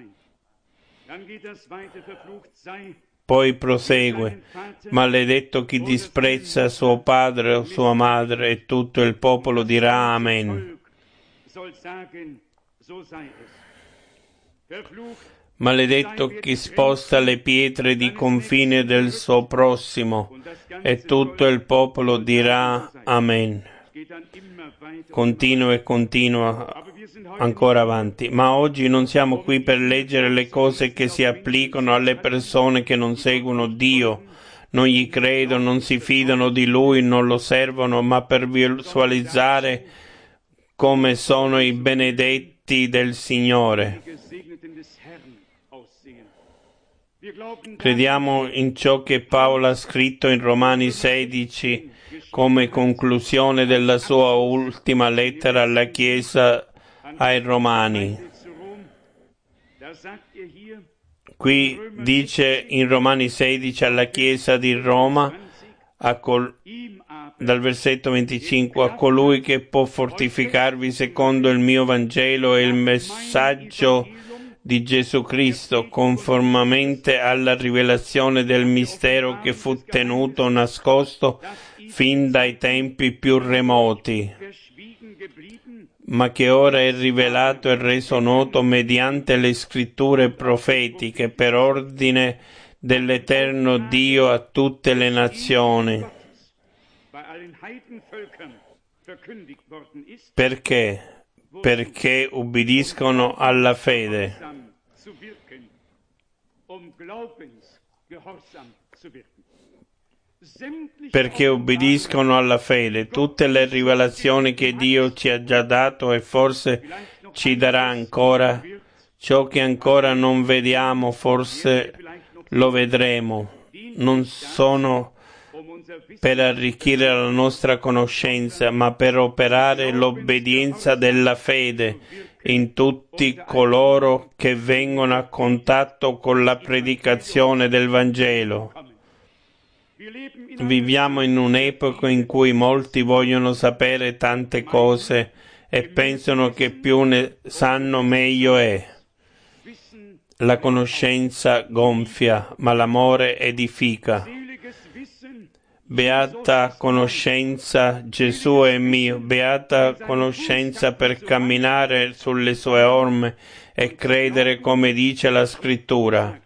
Poi prosegue: maledetto chi disprezza suo padre o sua madre, e tutto il popolo dirà Amen. Maledetto chi sposta le pietre di confine del suo prossimo, e tutto il popolo dirà Amen. Continua e continua ancora avanti. Ma oggi non siamo qui per leggere le cose che si applicano alle persone che non seguono Dio, non gli credono, non si fidano di Lui, non lo servono, ma per visualizzare come sono i benedetti del Signore. Crediamo in ciò che Paolo ha scritto in Romani sedici come conclusione della sua ultima lettera alla Chiesa ai Romani. Qui dice in Romani sedici alla Chiesa di Roma, a col, dal versetto venticinque: a colui che può fortificarvi secondo il mio Vangelo e il messaggio di Gesù Cristo, conformemente alla rivelazione del mistero che fu tenuto nascosto fin dai tempi più remoti, ma che ora è rivelato e reso noto mediante le scritture profetiche per ordine dell'eterno Dio a tutte le nazioni. Perché? Perché ubbidiscono alla fede. Perché ubbidiscono alla fede. Tutte le rivelazioni che Dio ci ha già dato e forse ci darà ancora, ciò che ancora non vediamo forse lo vedremo, non sono per arricchire la nostra conoscenza, ma per operare l'obbedienza della fede in tutti coloro che vengono a contatto con la predicazione del Vangelo. Viviamo in un'epoca in cui molti vogliono sapere tante cose e pensano che più ne sanno meglio è. La conoscenza gonfia, ma l'amore edifica. beata conoscenza, Gesù è mio, beata conoscenza per camminare sulle sue orme e credere come dice la Scrittura.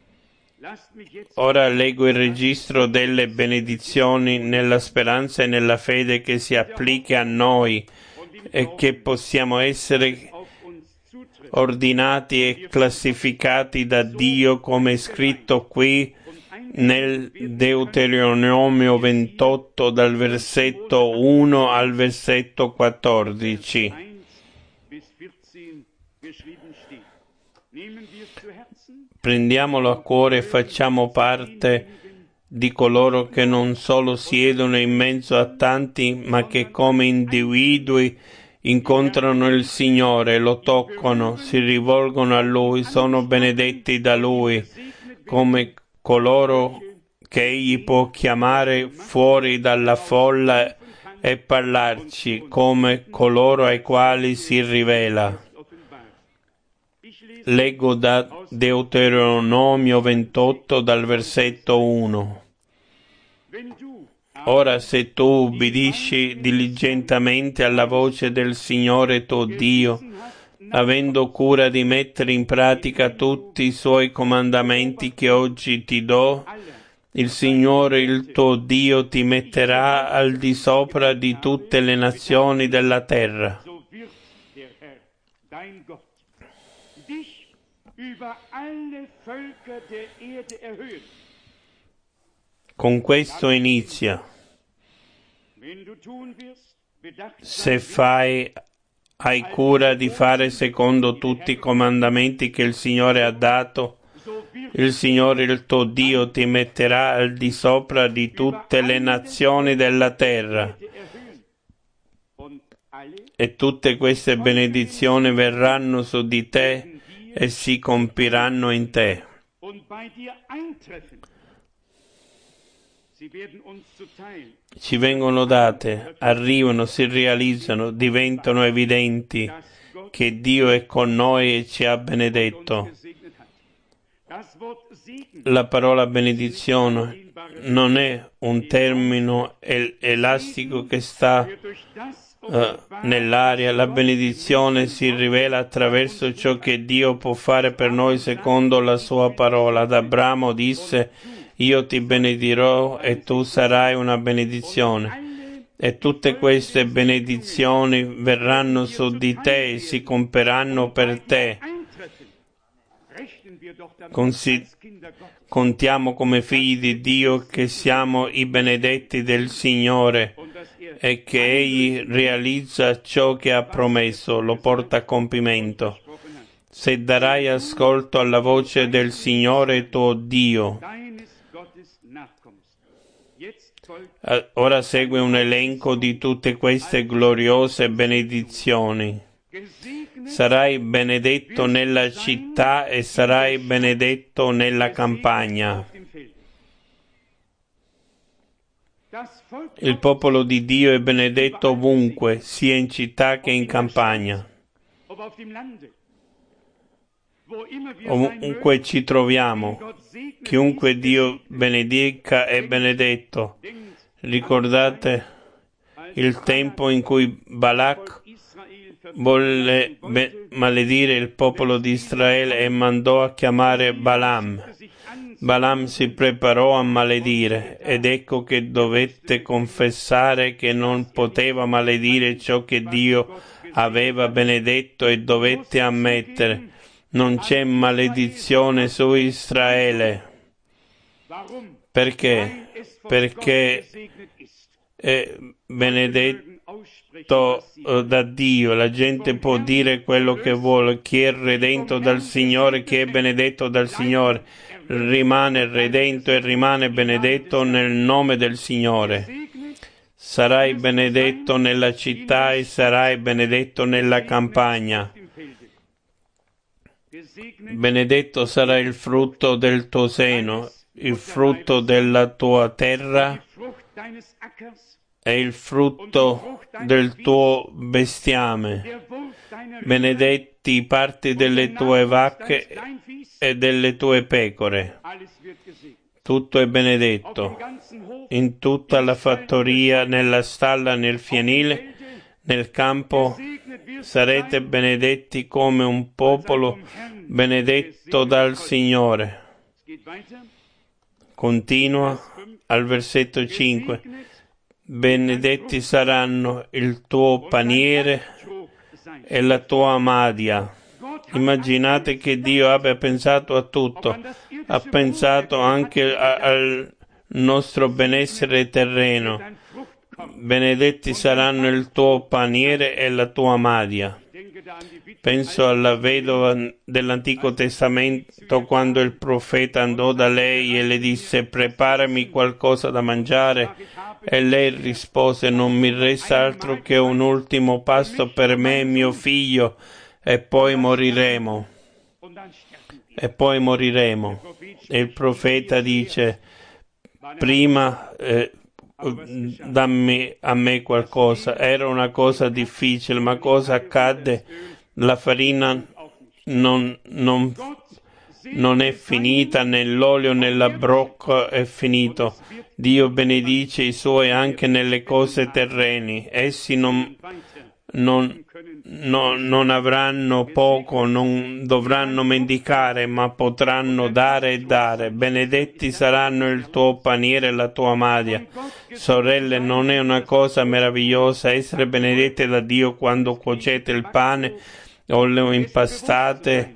Ora leggo il registro delle benedizioni nella speranza e nella fede che si applichi a noi e che possiamo essere ordinati e classificati da Dio come è scritto qui nel Deuteronomio ventotto dal versetto uno al versetto quattordici. Prendiamolo a cuore e facciamo parte di coloro che non solo siedono in mezzo a tanti, ma che come individui incontrano il Signore, lo toccano, si rivolgono a Lui, sono benedetti da Lui, come coloro che Egli può chiamare fuori dalla folla e parlarci, come coloro ai quali si rivela. Leggo da Deuteronomio ventotto dal versetto uno. Ora se tu ubbidisci diligentemente alla voce del Signore tuo Dio, avendo cura di mettere in pratica tutti i suoi comandamenti che oggi ti do, il Signore il tuo Dio ti metterà al di sopra di tutte le nazioni della terra. Con questo inizia. Se fai, hai cura di fare secondo tutti i comandamenti che il Signore ha dato, il Signore il tuo Dio ti metterà al di sopra di tutte le nazioni della terra. E tutte queste benedizioni verranno su di te e si compiranno in te. Ci vengono date, arrivano, si realizzano, diventano evidenti che Dio è con noi e ci ha benedetto. La parola benedizione non è un termine el- elastico che sta uh, nell'aria. La benedizione si rivela attraverso ciò che Dio può fare per noi secondo la sua parola. Ad Abramo disse: io ti benedirò e tu sarai una benedizione. E tutte queste benedizioni verranno su di te e si compieranno per te. Consi- contiamo come figli di Dio che siamo i benedetti del Signore e che Egli realizza ciò che ha promesso, lo porta a compimento. Se darai ascolto alla voce del Signore tuo Dio. Ora segue un elenco di tutte queste gloriose benedizioni. Sarai benedetto nella città e sarai benedetto nella campagna. Il popolo di Dio è benedetto ovunque, sia in città che in campagna. Ovunque ci troviamo, chiunque Dio benedica è benedetto. Ricordate il tempo in cui Balak volle be- maledire il popolo di Israele e mandò a chiamare Balaam. Balaam si preparò a maledire ed ecco che dovette confessare che non poteva maledire ciò che Dio aveva benedetto e dovette ammettere: non c'è maledizione su Israele. Perché? Perché è benedetto da Dio. La gente può dire quello che vuole. Chi è redento dal Signore, chi è benedetto dal Signore, rimane redento e rimane benedetto nel nome del Signore. Sarai benedetto nella città e sarai benedetto nella campagna. Benedetto sarà il frutto del tuo seno, il frutto della tua terra e il frutto del tuo bestiame. Benedetti i parti delle tue vacche e delle tue pecore. tutto è benedetto, in tutta la fattoria, nella stalla, nel fienile, nel campo sarete benedetti come un popolo benedetto dal Signore. Continua al versetto cinque. Benedetti saranno il tuo paniere e la tua madia. Immaginate che Dio abbia pensato a tutto, ha pensato anche a, al nostro benessere terreno. Benedetti saranno il tuo paniere e la tua madia. Penso alla vedova dell'Antico Testamento quando il profeta andò da lei e le disse: preparami qualcosa da mangiare, e lei rispose: non mi resta altro che un ultimo pasto per me e mio figlio, e poi moriremo. E poi moriremo. E il profeta dice: prima eh, dammi a me qualcosa. Era una cosa difficile, ma cosa accadde? La farina non, non, non è finita, nell'olio, nella brocca è finito. Dio benedice i suoi anche nelle cose terreni. Essi non, non, non, non avranno poco, non dovranno mendicare, ma potranno dare e dare. Benedetti saranno il tuo paniere e la tua madia. Sorelle, non è una cosa meravigliosa essere benedette da Dio quando cuocete il pane o lo impastate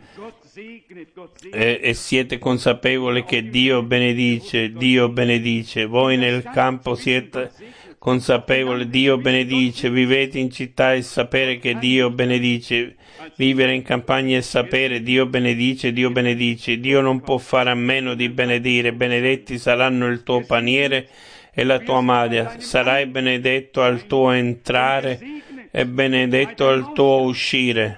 e, e siete consapevoli che Dio benedice, Dio benedice. Voi nel campo siete consapevoli, Dio benedice. Vivete in città e sapere che Dio benedice. Vivere in campagna e sapere Dio benedice, Dio benedice. Dio non può fare a meno di benedire. Benedetti saranno il tuo paniere e la tua madia. Sarai benedetto al tuo entrare e benedetto al tuo uscire.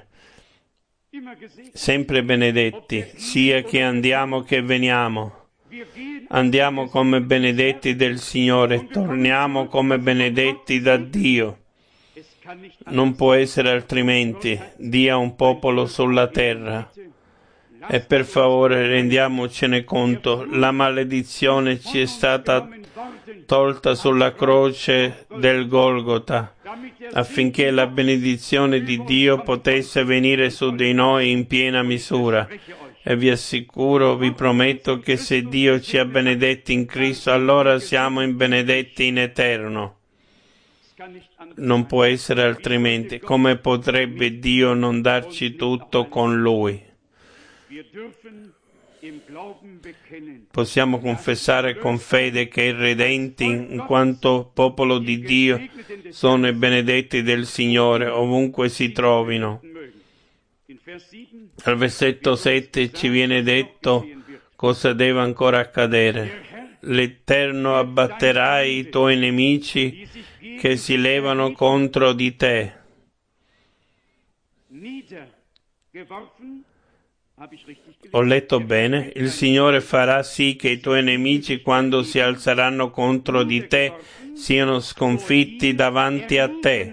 Sempre benedetti, sia che andiamo che veniamo. Andiamo come benedetti del Signore, torniamo come benedetti da Dio. Non può essere altrimenti. Dia un popolo sulla terra. E per favore rendiamocene conto, la maledizione ci è stata tolta sulla croce del Golgota, affinché la benedizione di Dio potesse venire su di noi in piena misura. E vi assicuro, vi prometto che se Dio ci ha benedetti in Cristo, allora siamo benedetti in eterno. Non può essere altrimenti. Come potrebbe Dio non darci tutto con Lui? Possiamo confessare con fede che i redenti, in quanto popolo di Dio, sono i benedetti del Signore ovunque si trovino. Al versetto sette ci viene detto cosa deve ancora accadere. L'Eterno abbatterà i tuoi nemici che si levano contro di te. Ho letto bene? Il Signore farà sì che i tuoi nemici, quando si alzeranno contro di te, siano sconfitti davanti a te.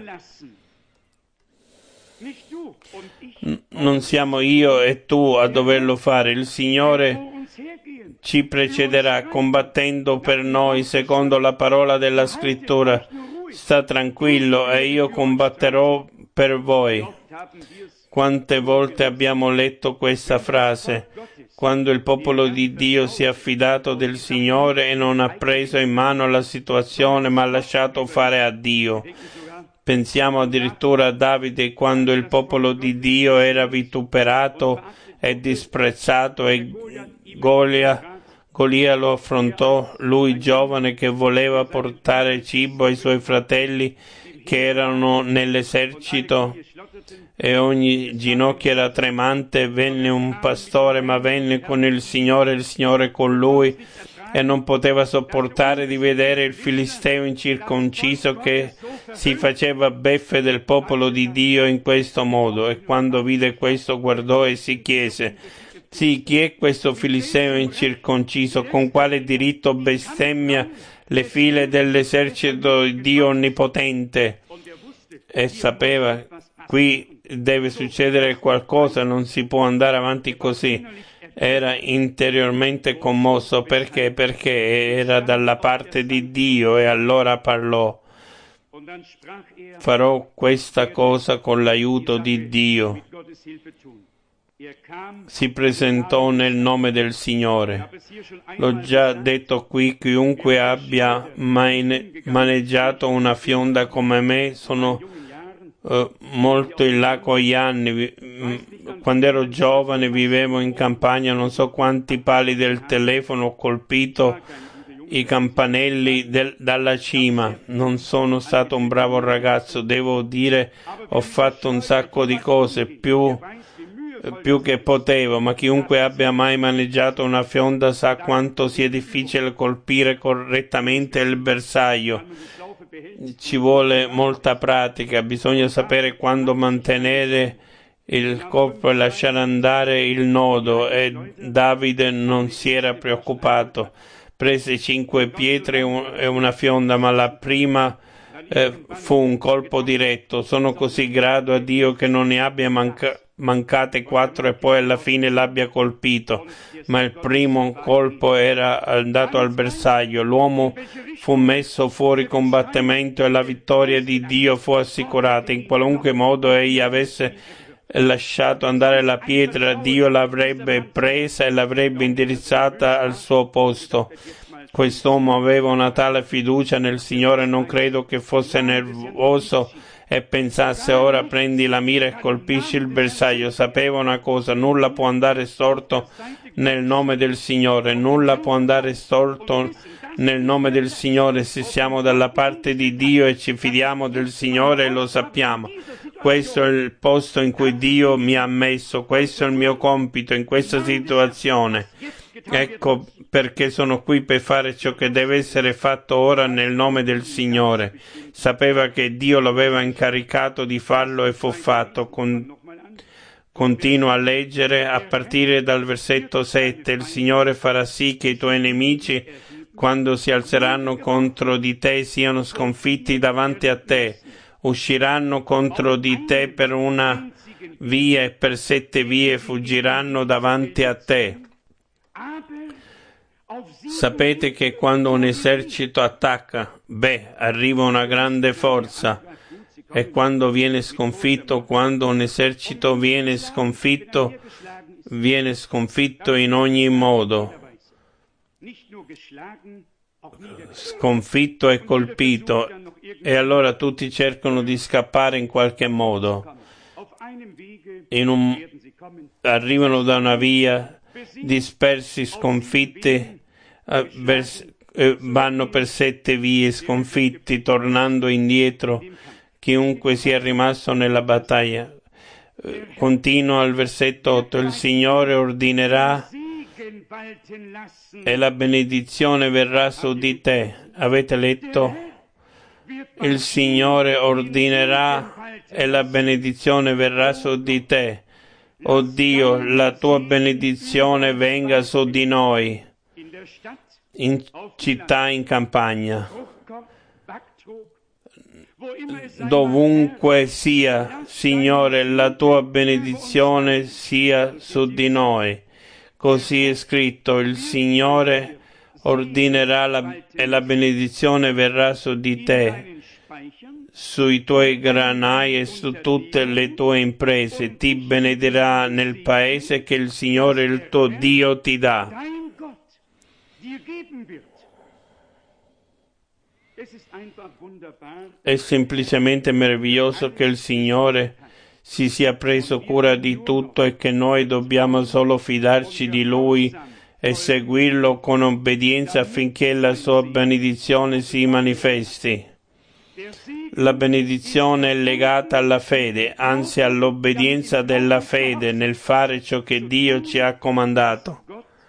Non siamo io e tu a doverlo fare. Il Signore ci precederà combattendo per noi secondo la parola della Scrittura. Sta tranquillo e io combatterò per voi. Quante volte abbiamo letto questa frase? Quando il popolo di Dio si è affidato del Signore e non ha preso in mano la situazione, ma ha lasciato fare a Dio. Pensiamo addirittura a Davide quando il popolo di Dio era vituperato e disprezzato e Golia, Golia lo affrontò, lui giovane che voleva portare cibo ai suoi fratelli che erano nell'esercito, e ogni ginocchio era tremante. Venne un pastore, ma venne con il Signore, il Signore con lui, e non poteva sopportare di vedere il filisteo incirconciso che si faceva beffe del popolo di Dio in questo modo. E quando vide questo guardò e si chiese: sì, chi è questo filisteo incirconciso? Con quale diritto bestemmia le file dell'esercito di Dio Onnipotente? E sapeva, qui deve succedere qualcosa, non si può andare avanti così. era interiormente commosso. Perché? Perché era dalla parte di Dio, e allora parlò: farò questa cosa con l'aiuto di Dio. Si presentò nel nome del Signore. L'ho già detto qui: chiunque abbia mai maneggiato una fionda come me, sono uh, molto in là con gli anni. Quando ero giovane vivevo in campagna, non so quanti pali del telefono ho colpito i campanelli del, dalla cima. Non sono stato un bravo ragazzo, devo dire, ho fatto un sacco di cose, più più che potevo, ma chiunque abbia mai maneggiato una fionda sa quanto sia difficile colpire correttamente il bersaglio. Ci vuole molta pratica, bisogna sapere quando mantenere il colpo e lasciare andare il nodo, e Davide non si era preoccupato. Prese cinque pietre e una fionda, ma la prima eh, fu un colpo diretto. Sono così grato a Dio che non ne abbia mancato mancate quattro e poi alla fine l'abbia colpito, ma il primo colpo era andato al bersaglio. L'uomo fu messo fuori combattimento e la vittoria di Dio fu assicurata. In qualunque modo egli avesse lasciato andare la pietra, Dio l'avrebbe presa e l'avrebbe indirizzata al suo posto. Quest'uomo aveva una tale fiducia nel Signore, non credo che fosse nervoso e pensasse: ora prendi la mira e colpisci il bersaglio. Sapeva una cosa: nulla può andare storto nel nome del Signore, nulla può andare storto nel nome del Signore se siamo dalla parte di Dio e ci fidiamo del Signore, e lo sappiamo. Questo è il posto in cui Dio mi ha messo, questo è il mio compito in questa situazione. Ecco perché sono qui, per fare ciò che deve essere fatto ora nel nome del Signore. Sapeva che Dio lo aveva incaricato di farlo e fu fatto. Con... Continua a leggere a partire dal versetto sette. Il Signore farà sì che i tuoi nemici, quando si alzeranno contro di te, siano sconfitti davanti a te. Usciranno contro di te per una via e per sette vie fuggiranno davanti a te. Sapete che quando un esercito attacca, beh, arriva una grande forza, e quando viene sconfitto, quando un esercito viene sconfitto, viene sconfitto in ogni modo. Sconfitto e colpito, e allora tutti cercano di scappare in qualche modo. In un... arrivano da una via, dispersi, sconfitti, eh, vers... eh, vanno per sette vie, sconfitti, tornando indietro. Chiunque sia rimasto nella battaglia. Eh, continua al versetto otto. Il Signore ordinerà e la benedizione verrà su di te. Avete letto? Il Signore ordinerà e la benedizione verrà su di te. O Dio, la tua benedizione venga su di noi, in città, in campagna, dovunque sia. Signore, la tua benedizione sia su di noi. Così è scritto: il Signore ordinerà la, e la benedizione verrà su di te, sui tuoi granai e su tutte le tue imprese. Ti benedirà nel paese che il Signore, il tuo Dio, ti dà. È semplicemente meraviglioso che il Signore si sia preso cura di tutto e che noi dobbiamo solo fidarci di Lui e seguirlo con obbedienza affinché la sua benedizione si manifesti. La benedizione è legata alla fede, anzi all'obbedienza della fede nel fare ciò che Dio ci ha comandato.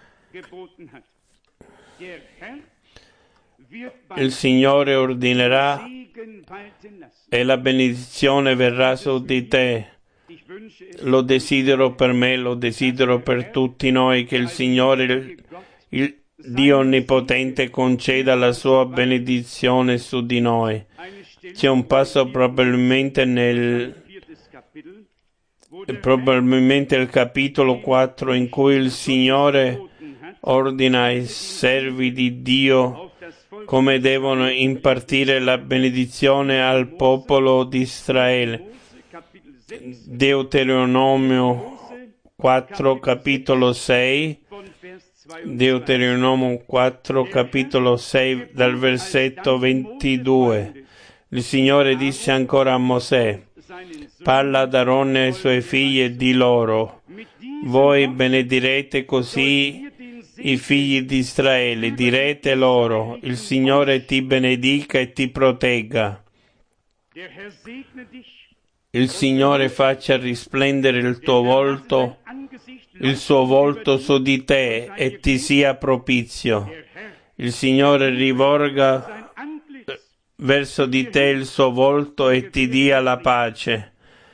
Il Signore ordinerà e la benedizione verrà su di te. Lo desidero per me, lo desidero per tutti noi, che il Signore, il, il Dio Onnipotente, conceda la sua benedizione su di noi. C'è un passo probabilmente nel probabilmente il capitolo quattro in cui il Signore ordina ai servi di Dio come devono impartire la benedizione al popolo di Israele. Deuteronomio quattro, capitolo sei, Deuteronomio quattro, capitolo sei, dal versetto ventidue. Il Signore disse ancora a Mosè: parla ad Aronne e ai suoi figli e di loro: voi benedirete così i figli di Israele, direte loro: il Signore ti benedica e ti protegga. Il Signore faccia risplendere il tuo volto, il suo volto su di te e ti sia propizio. Il Signore rivolga verso di te il suo volto e ti dia la pace.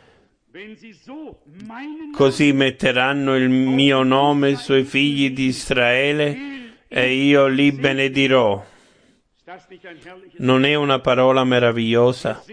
Così metteranno il mio nome sui figli di Israele e io li benedirò. Non è una parola meravigliosa?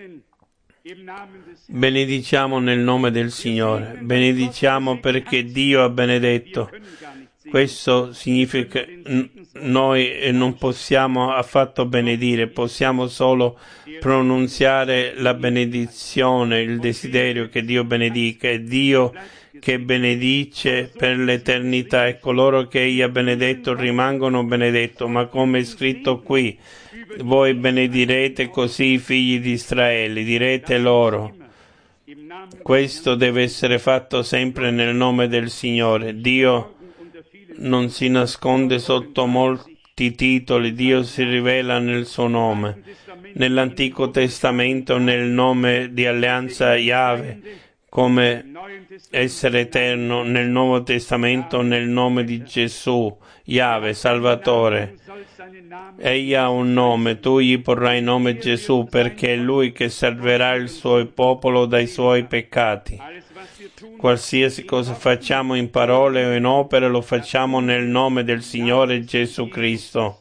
Benediciamo nel nome del Signore. Benediciamo perché Dio ha benedetto. Questo significa che noi non possiamo affatto benedire, possiamo solo pronunziare la benedizione, il desiderio che Dio benedica. È Dio che benedice per l'eternità e coloro che Egli ha benedetto rimangono benedetti, ma come è scritto qui: voi benedirete così i figli di Israele, direte loro. Questo deve essere fatto sempre nel nome del Signore. Dio non si nasconde sotto molti titoli, Dio si rivela nel suo nome. Nell'Antico Testamento nel nome di alleanza Yahweh, come essere eterno, nel Nuovo Testamento nel nome di Gesù, Yahweh, Salvatore. Egli ha un nome, tu gli porrai nome Gesù, perché è Lui che salverà il suo popolo dai suoi peccati. Qualsiasi cosa facciamo in parole o in opere lo facciamo nel nome del Signore Gesù Cristo.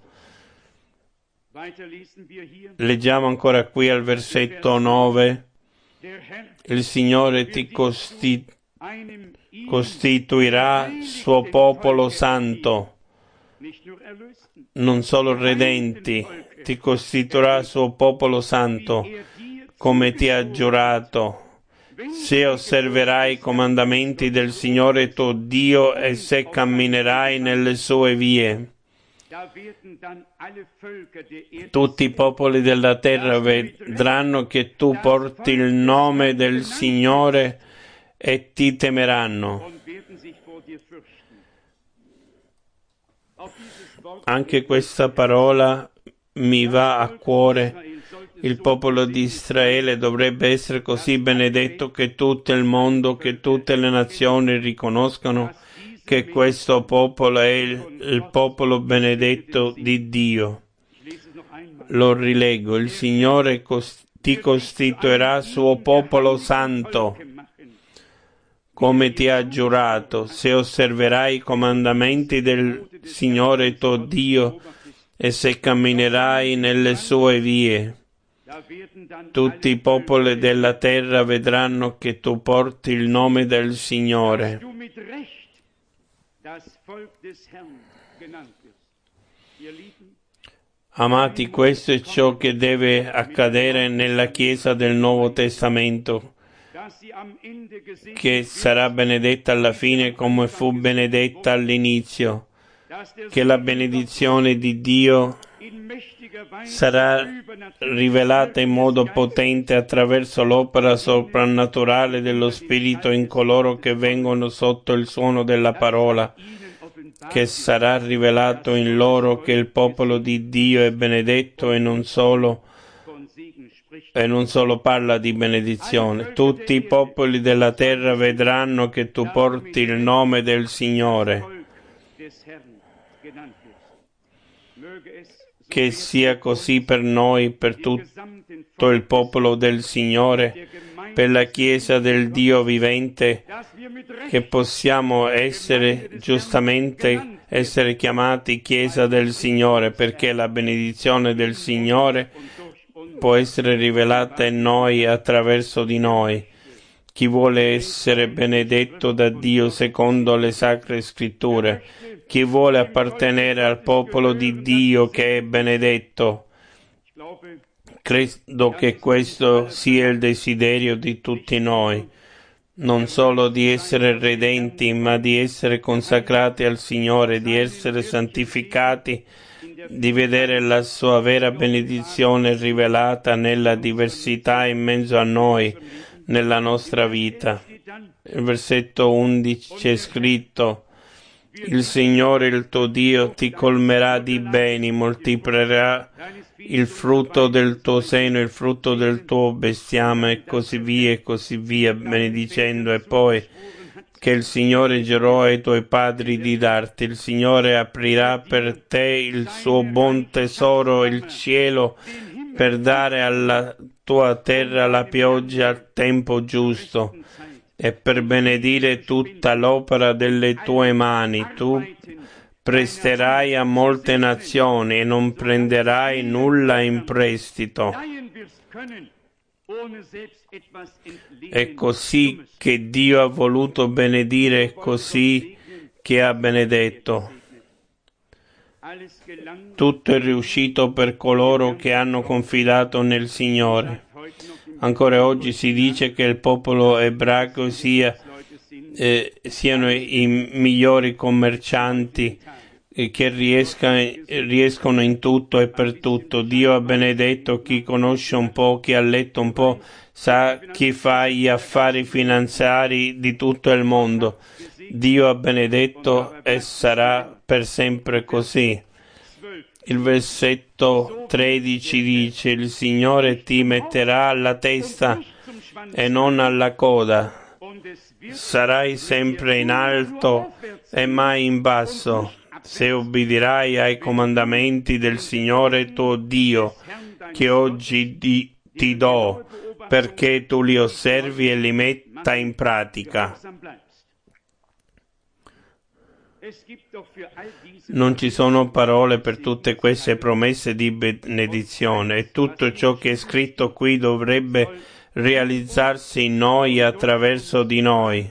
Leggiamo ancora qui al versetto nove. Il Signore ti costi- costituirà suo popolo santo, non solo redenti, ti costituirà suo popolo santo, come ti ha giurato, se osserverai i comandamenti del Signore tuo Dio e se camminerai nelle sue vie. Tutti i popoli della terra vedranno che tu porti il nome del Signore e ti temeranno. Anche questa parola mi va a cuore. Il popolo di Israele dovrebbe essere così benedetto che tutto il mondo, che tutte le nazioni riconoscano che questo popolo è il, il popolo benedetto di Dio. Lo rileggo: il Signore cost- ti costituirà suo popolo santo, come ti ha giurato, se osserverai i comandamenti del Signore tuo Dio e se camminerai nelle sue vie. Tutti i popoli della terra vedranno che tu porti il nome del Signore. Amati, questo è ciò che deve accadere nella Chiesa del Nuovo Testamento, che sarà benedetta alla fine come fu benedetta all'inizio, che la benedizione di Dio sarà rivelata in modo potente attraverso l'opera soprannaturale dello Spirito in coloro che vengono sotto il suono della parola, che sarà rivelato in loro che il popolo di Dio è benedetto e non solo e non solo parla di benedizione. Tutti i popoli della terra vedranno che tu porti il nome del Signore. Che sia così per noi, per tutto il popolo del Signore, per la Chiesa del Dio vivente, che possiamo essere giustamente essere chiamati Chiesa del Signore, perché la benedizione del Signore può essere rivelata in noi attraverso di noi, chi vuole essere benedetto da Dio secondo le sacre scritture, chi vuole appartenere al popolo di Dio che è benedetto. Credo che questo sia il desiderio di tutti noi, non solo di essere redenti, ma di essere consacrati al Signore, di essere santificati, di vedere la sua vera benedizione rivelata nella diversità in mezzo a noi, nella nostra vita. Il versetto undici c'è scritto: il Signore il tuo Dio ti colmerà di beni, moltiplicherà il frutto del tuo seno, il frutto del tuo bestiame, e così via e così via, benedicendo. E poi che il Signore giurò ai tuoi padri di darti. Il Signore aprirà per te il suo buon tesoro, il cielo, per dare alla tua terra la pioggia al tempo giusto e per benedire tutta l'opera delle tue mani. Tu presterai a molte nazioni e non prenderai nulla in prestito. È così che Dio ha voluto benedire, è così che ha benedetto. Tutto è riuscito per coloro che hanno confidato nel Signore. Ancora oggi si dice che il popolo ebraico sia, eh, siano i migliori commercianti, eh, che riesca, riescono in tutto e per tutto. Dio ha benedetto chi conosce un po', chi ha letto un po', sa chi fa gli affari finanziari di tutto il mondo. Dio ha benedetto e sarà per sempre così. Il versetto tredici dice: il Signore ti metterà alla testa e non alla coda. Sarai sempre in alto e mai in basso, se obbedirai ai comandamenti del Signore tuo Dio, che oggi di, ti do, perché tu li osservi e li metta in pratica. Non ci sono parole per tutte queste promesse di benedizione, e tutto ciò che è scritto qui dovrebbe realizzarsi in noi e attraverso di noi.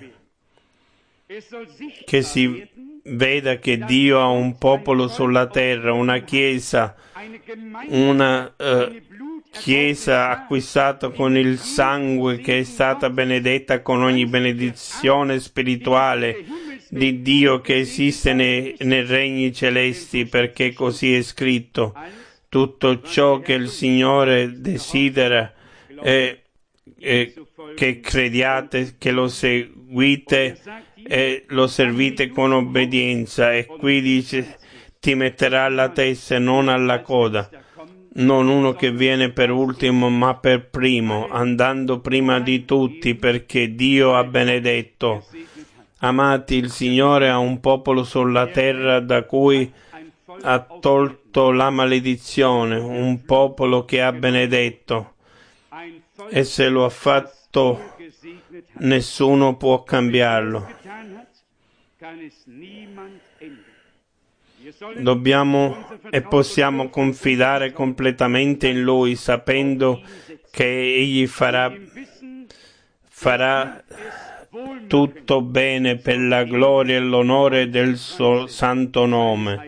Che si veda che Dio ha un popolo sulla terra, una chiesa, una uh, chiesa acquistata con il sangue, che è stata benedetta con ogni benedizione spirituale di Dio che esiste nei, nei regni celesti, perché così è scritto. Tutto ciò che il Signore desidera è, è che crediate, che lo seguite e lo servite con obbedienza. E qui dice: ti metterà alla testa e non alla coda. Non uno che viene per ultimo, ma per primo, andando prima di tutti, perché Dio ha benedetto. Amati, il Signore ha un popolo sulla terra da cui ha tolto la maledizione, un popolo che ha benedetto, e se lo ha fatto nessuno può cambiarlo. Dobbiamo e possiamo confidare completamente in Lui, sapendo che Egli farà, farà tutto bene per la gloria e l'onore del suo santo nome.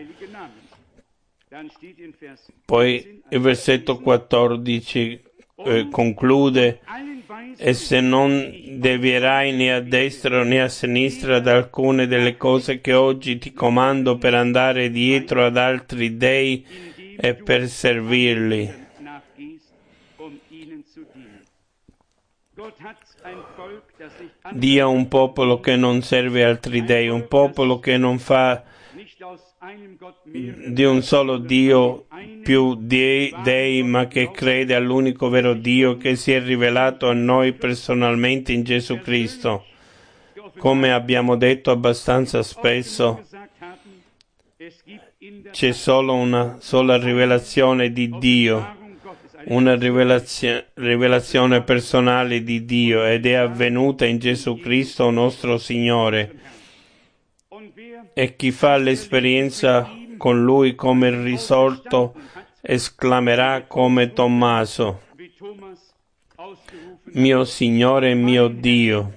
Poi il versetto quattordici eh, conclude: e se non devierai né a destra né a sinistra ad alcune delle cose che oggi ti comando, per andare dietro ad altri dei e per servirli. Dio ha un popolo che non serve altri dei, un popolo che non fa di un solo Dio più di dei, ma che crede all'unico vero Dio che si è rivelato a noi personalmente in Gesù Cristo. Come abbiamo detto abbastanza spesso, c'è solo una sola rivelazione di Dio, una rivelazio- rivelazione personale di Dio, ed è avvenuta in Gesù Cristo nostro Signore. E chi fa l'esperienza con Lui come risorto esclamerà come Tommaso: mio Signore e mio Dio.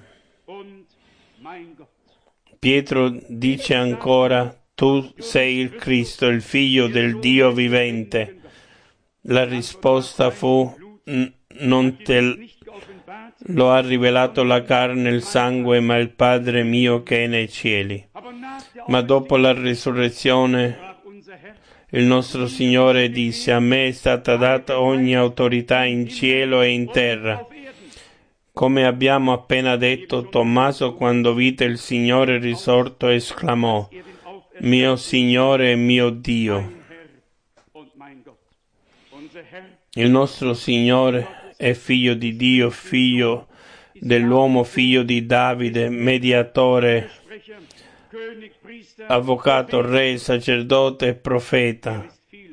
Pietro dice ancora: tu sei il Cristo, il Figlio del Dio vivente. La risposta fu: non te lo ha rivelato la carne e il sangue, ma il Padre mio che è nei cieli. Ma dopo la risurrezione, il nostro Signore disse: a me è stata data ogni autorità in cielo e in terra. Come abbiamo appena detto, Tommaso, quando vide il Signore risorto, esclamò: mio Signore e mio Dio. Il nostro Signore è figlio di Dio, figlio dell'uomo, figlio di Davide, mediatore, avvocato, re, sacerdote e profeta.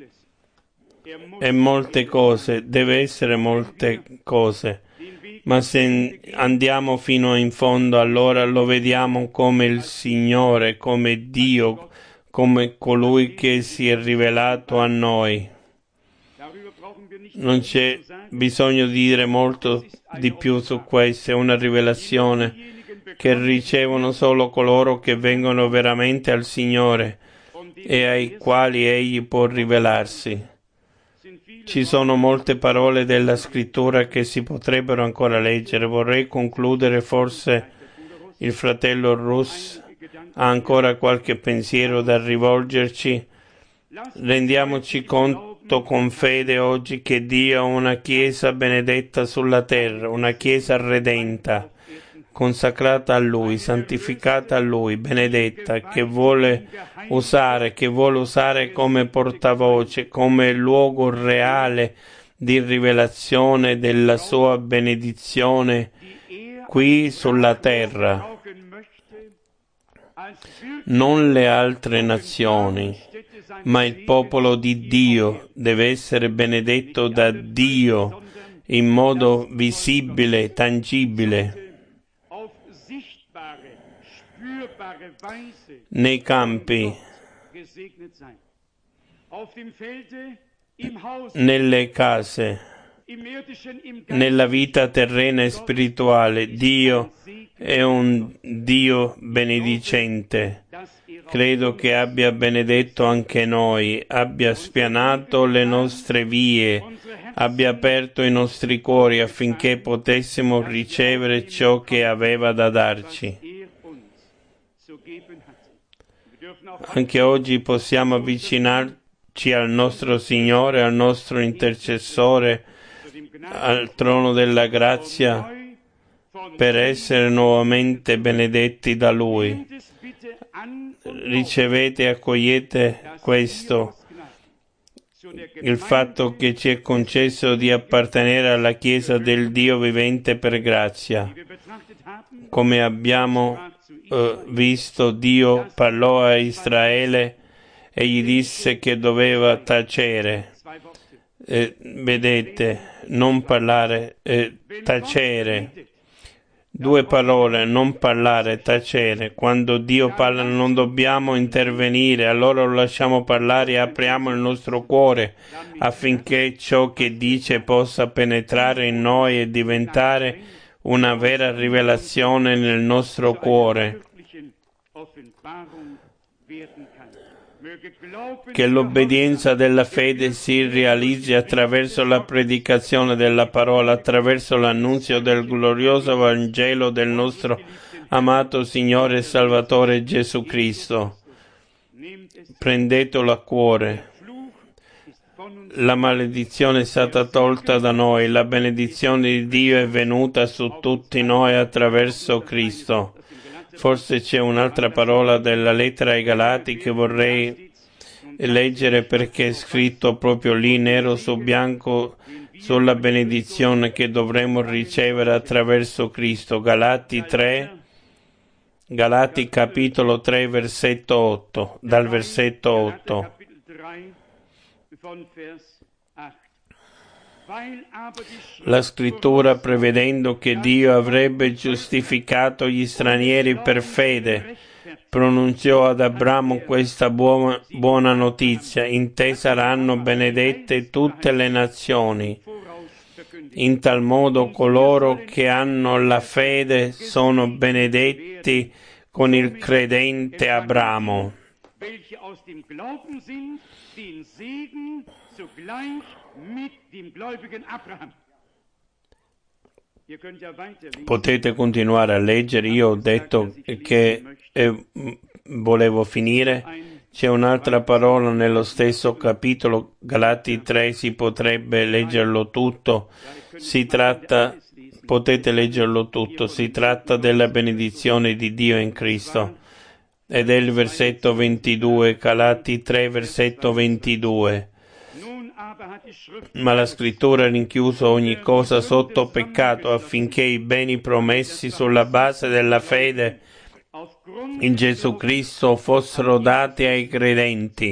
E molte cose, deve essere molte cose. Ma se andiamo fino in fondo, allora lo vediamo come il Signore, come Dio, come colui che si è rivelato a noi. Non c'è bisogno di dire molto di più su questo, è una rivelazione che ricevono solo coloro che vengono veramente al Signore e ai quali Egli può rivelarsi. Ci sono molte parole della Scrittura che si potrebbero ancora leggere. Vorrei concludere, forse il fratello Russ ha ancora qualche pensiero da rivolgerci. Rendiamoci conto con fede oggi che Dio ha una Chiesa benedetta sulla terra, una Chiesa redenta, consacrata a Lui, santificata a Lui, benedetta, che vuole usare, che vuole usare come portavoce, come luogo reale di rivelazione della sua benedizione qui sulla terra. Non le altre nazioni, ma il popolo di Dio deve essere benedetto da Dio in modo visibile, tangibile, nei campi, nelle case, nella vita terrena e spirituale. Dio è un Dio benedicente. Credo che abbia benedetto anche noi, abbia spianato le nostre vie, abbia aperto i nostri cuori affinché potessimo ricevere ciò che aveva da darci. Anche oggi possiamo avvicinarci al nostro Signore, al nostro intercessore, al trono della grazia, per essere nuovamente benedetti da Lui. Ricevete e accogliete questo, il fatto che ci è concesso di appartenere alla Chiesa del Dio vivente per grazia. Come abbiamo eh, visto, Dio parlò a Israele e gli disse che doveva tacere. Eh, vedete, non parlare, eh, tacere. Due parole, non parlare, tacere. Quando Dio parla non dobbiamo intervenire, allora lo lasciamo parlare e apriamo il nostro cuore affinché ciò che dice possa penetrare in noi e diventare una vera rivelazione nel nostro cuore. Che l'obbedienza della fede si realizzi attraverso la predicazione della parola, attraverso l'annunzio del glorioso Vangelo del nostro amato Signore e Salvatore Gesù Cristo. Prendetelo a cuore. La maledizione è stata tolta da noi, la benedizione di Dio è venuta su tutti noi attraverso Cristo. Forse c'è un'altra parola della lettera ai Galati che vorrei leggere perché è scritto proprio lì nero su bianco sulla benedizione che dovremo ricevere attraverso Cristo. Galati tre, Galati capitolo tre, versetto otto, dal versetto otto. La scrittura, prevedendo che Dio avrebbe giustificato gli stranieri per fede, pronunziò ad Abramo questa buona, buona notizia: in te saranno benedette tutte le nazioni. In tal modo coloro che hanno la fede sono benedetti con il credente Abramo. Welche aus dem Glauben sind, den Segen zugleich mit dem gläubigen Abraham. Potete continuare a leggere, io ho detto che eh, volevo finire. C'è un'altra parola nello stesso capitolo, Galati tre, si potrebbe leggerlo tutto, si tratta, potete leggerlo tutto, si tratta della benedizione di Dio in Cristo. Ed è il versetto ventidue, Galati tre, versetto ventidue. Ma la scrittura ha rinchiuso ogni cosa sotto peccato affinché i beni promessi sulla base della fede in Gesù Cristo fossero dati ai credenti.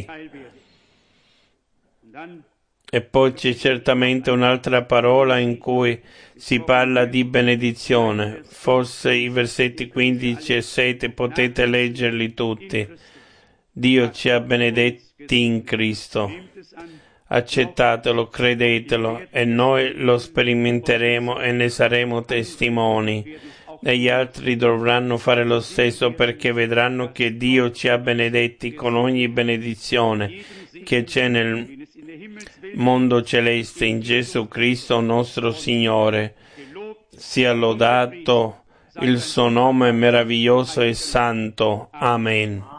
E poi c'è certamente un'altra parola in cui si parla di benedizione. Forse i versetti quindici e sette potete leggerli tutti. Dio ci ha benedetti in Cristo. Accettatelo, credetelo, e noi lo sperimenteremo e ne saremo testimoni. E gli altri dovranno fare lo stesso, perché vedranno che Dio ci ha benedetti con ogni benedizione che c'è nel mondo celeste in Gesù Cristo nostro Signore. Sia lodato il suo nome meraviglioso e santo. Amen.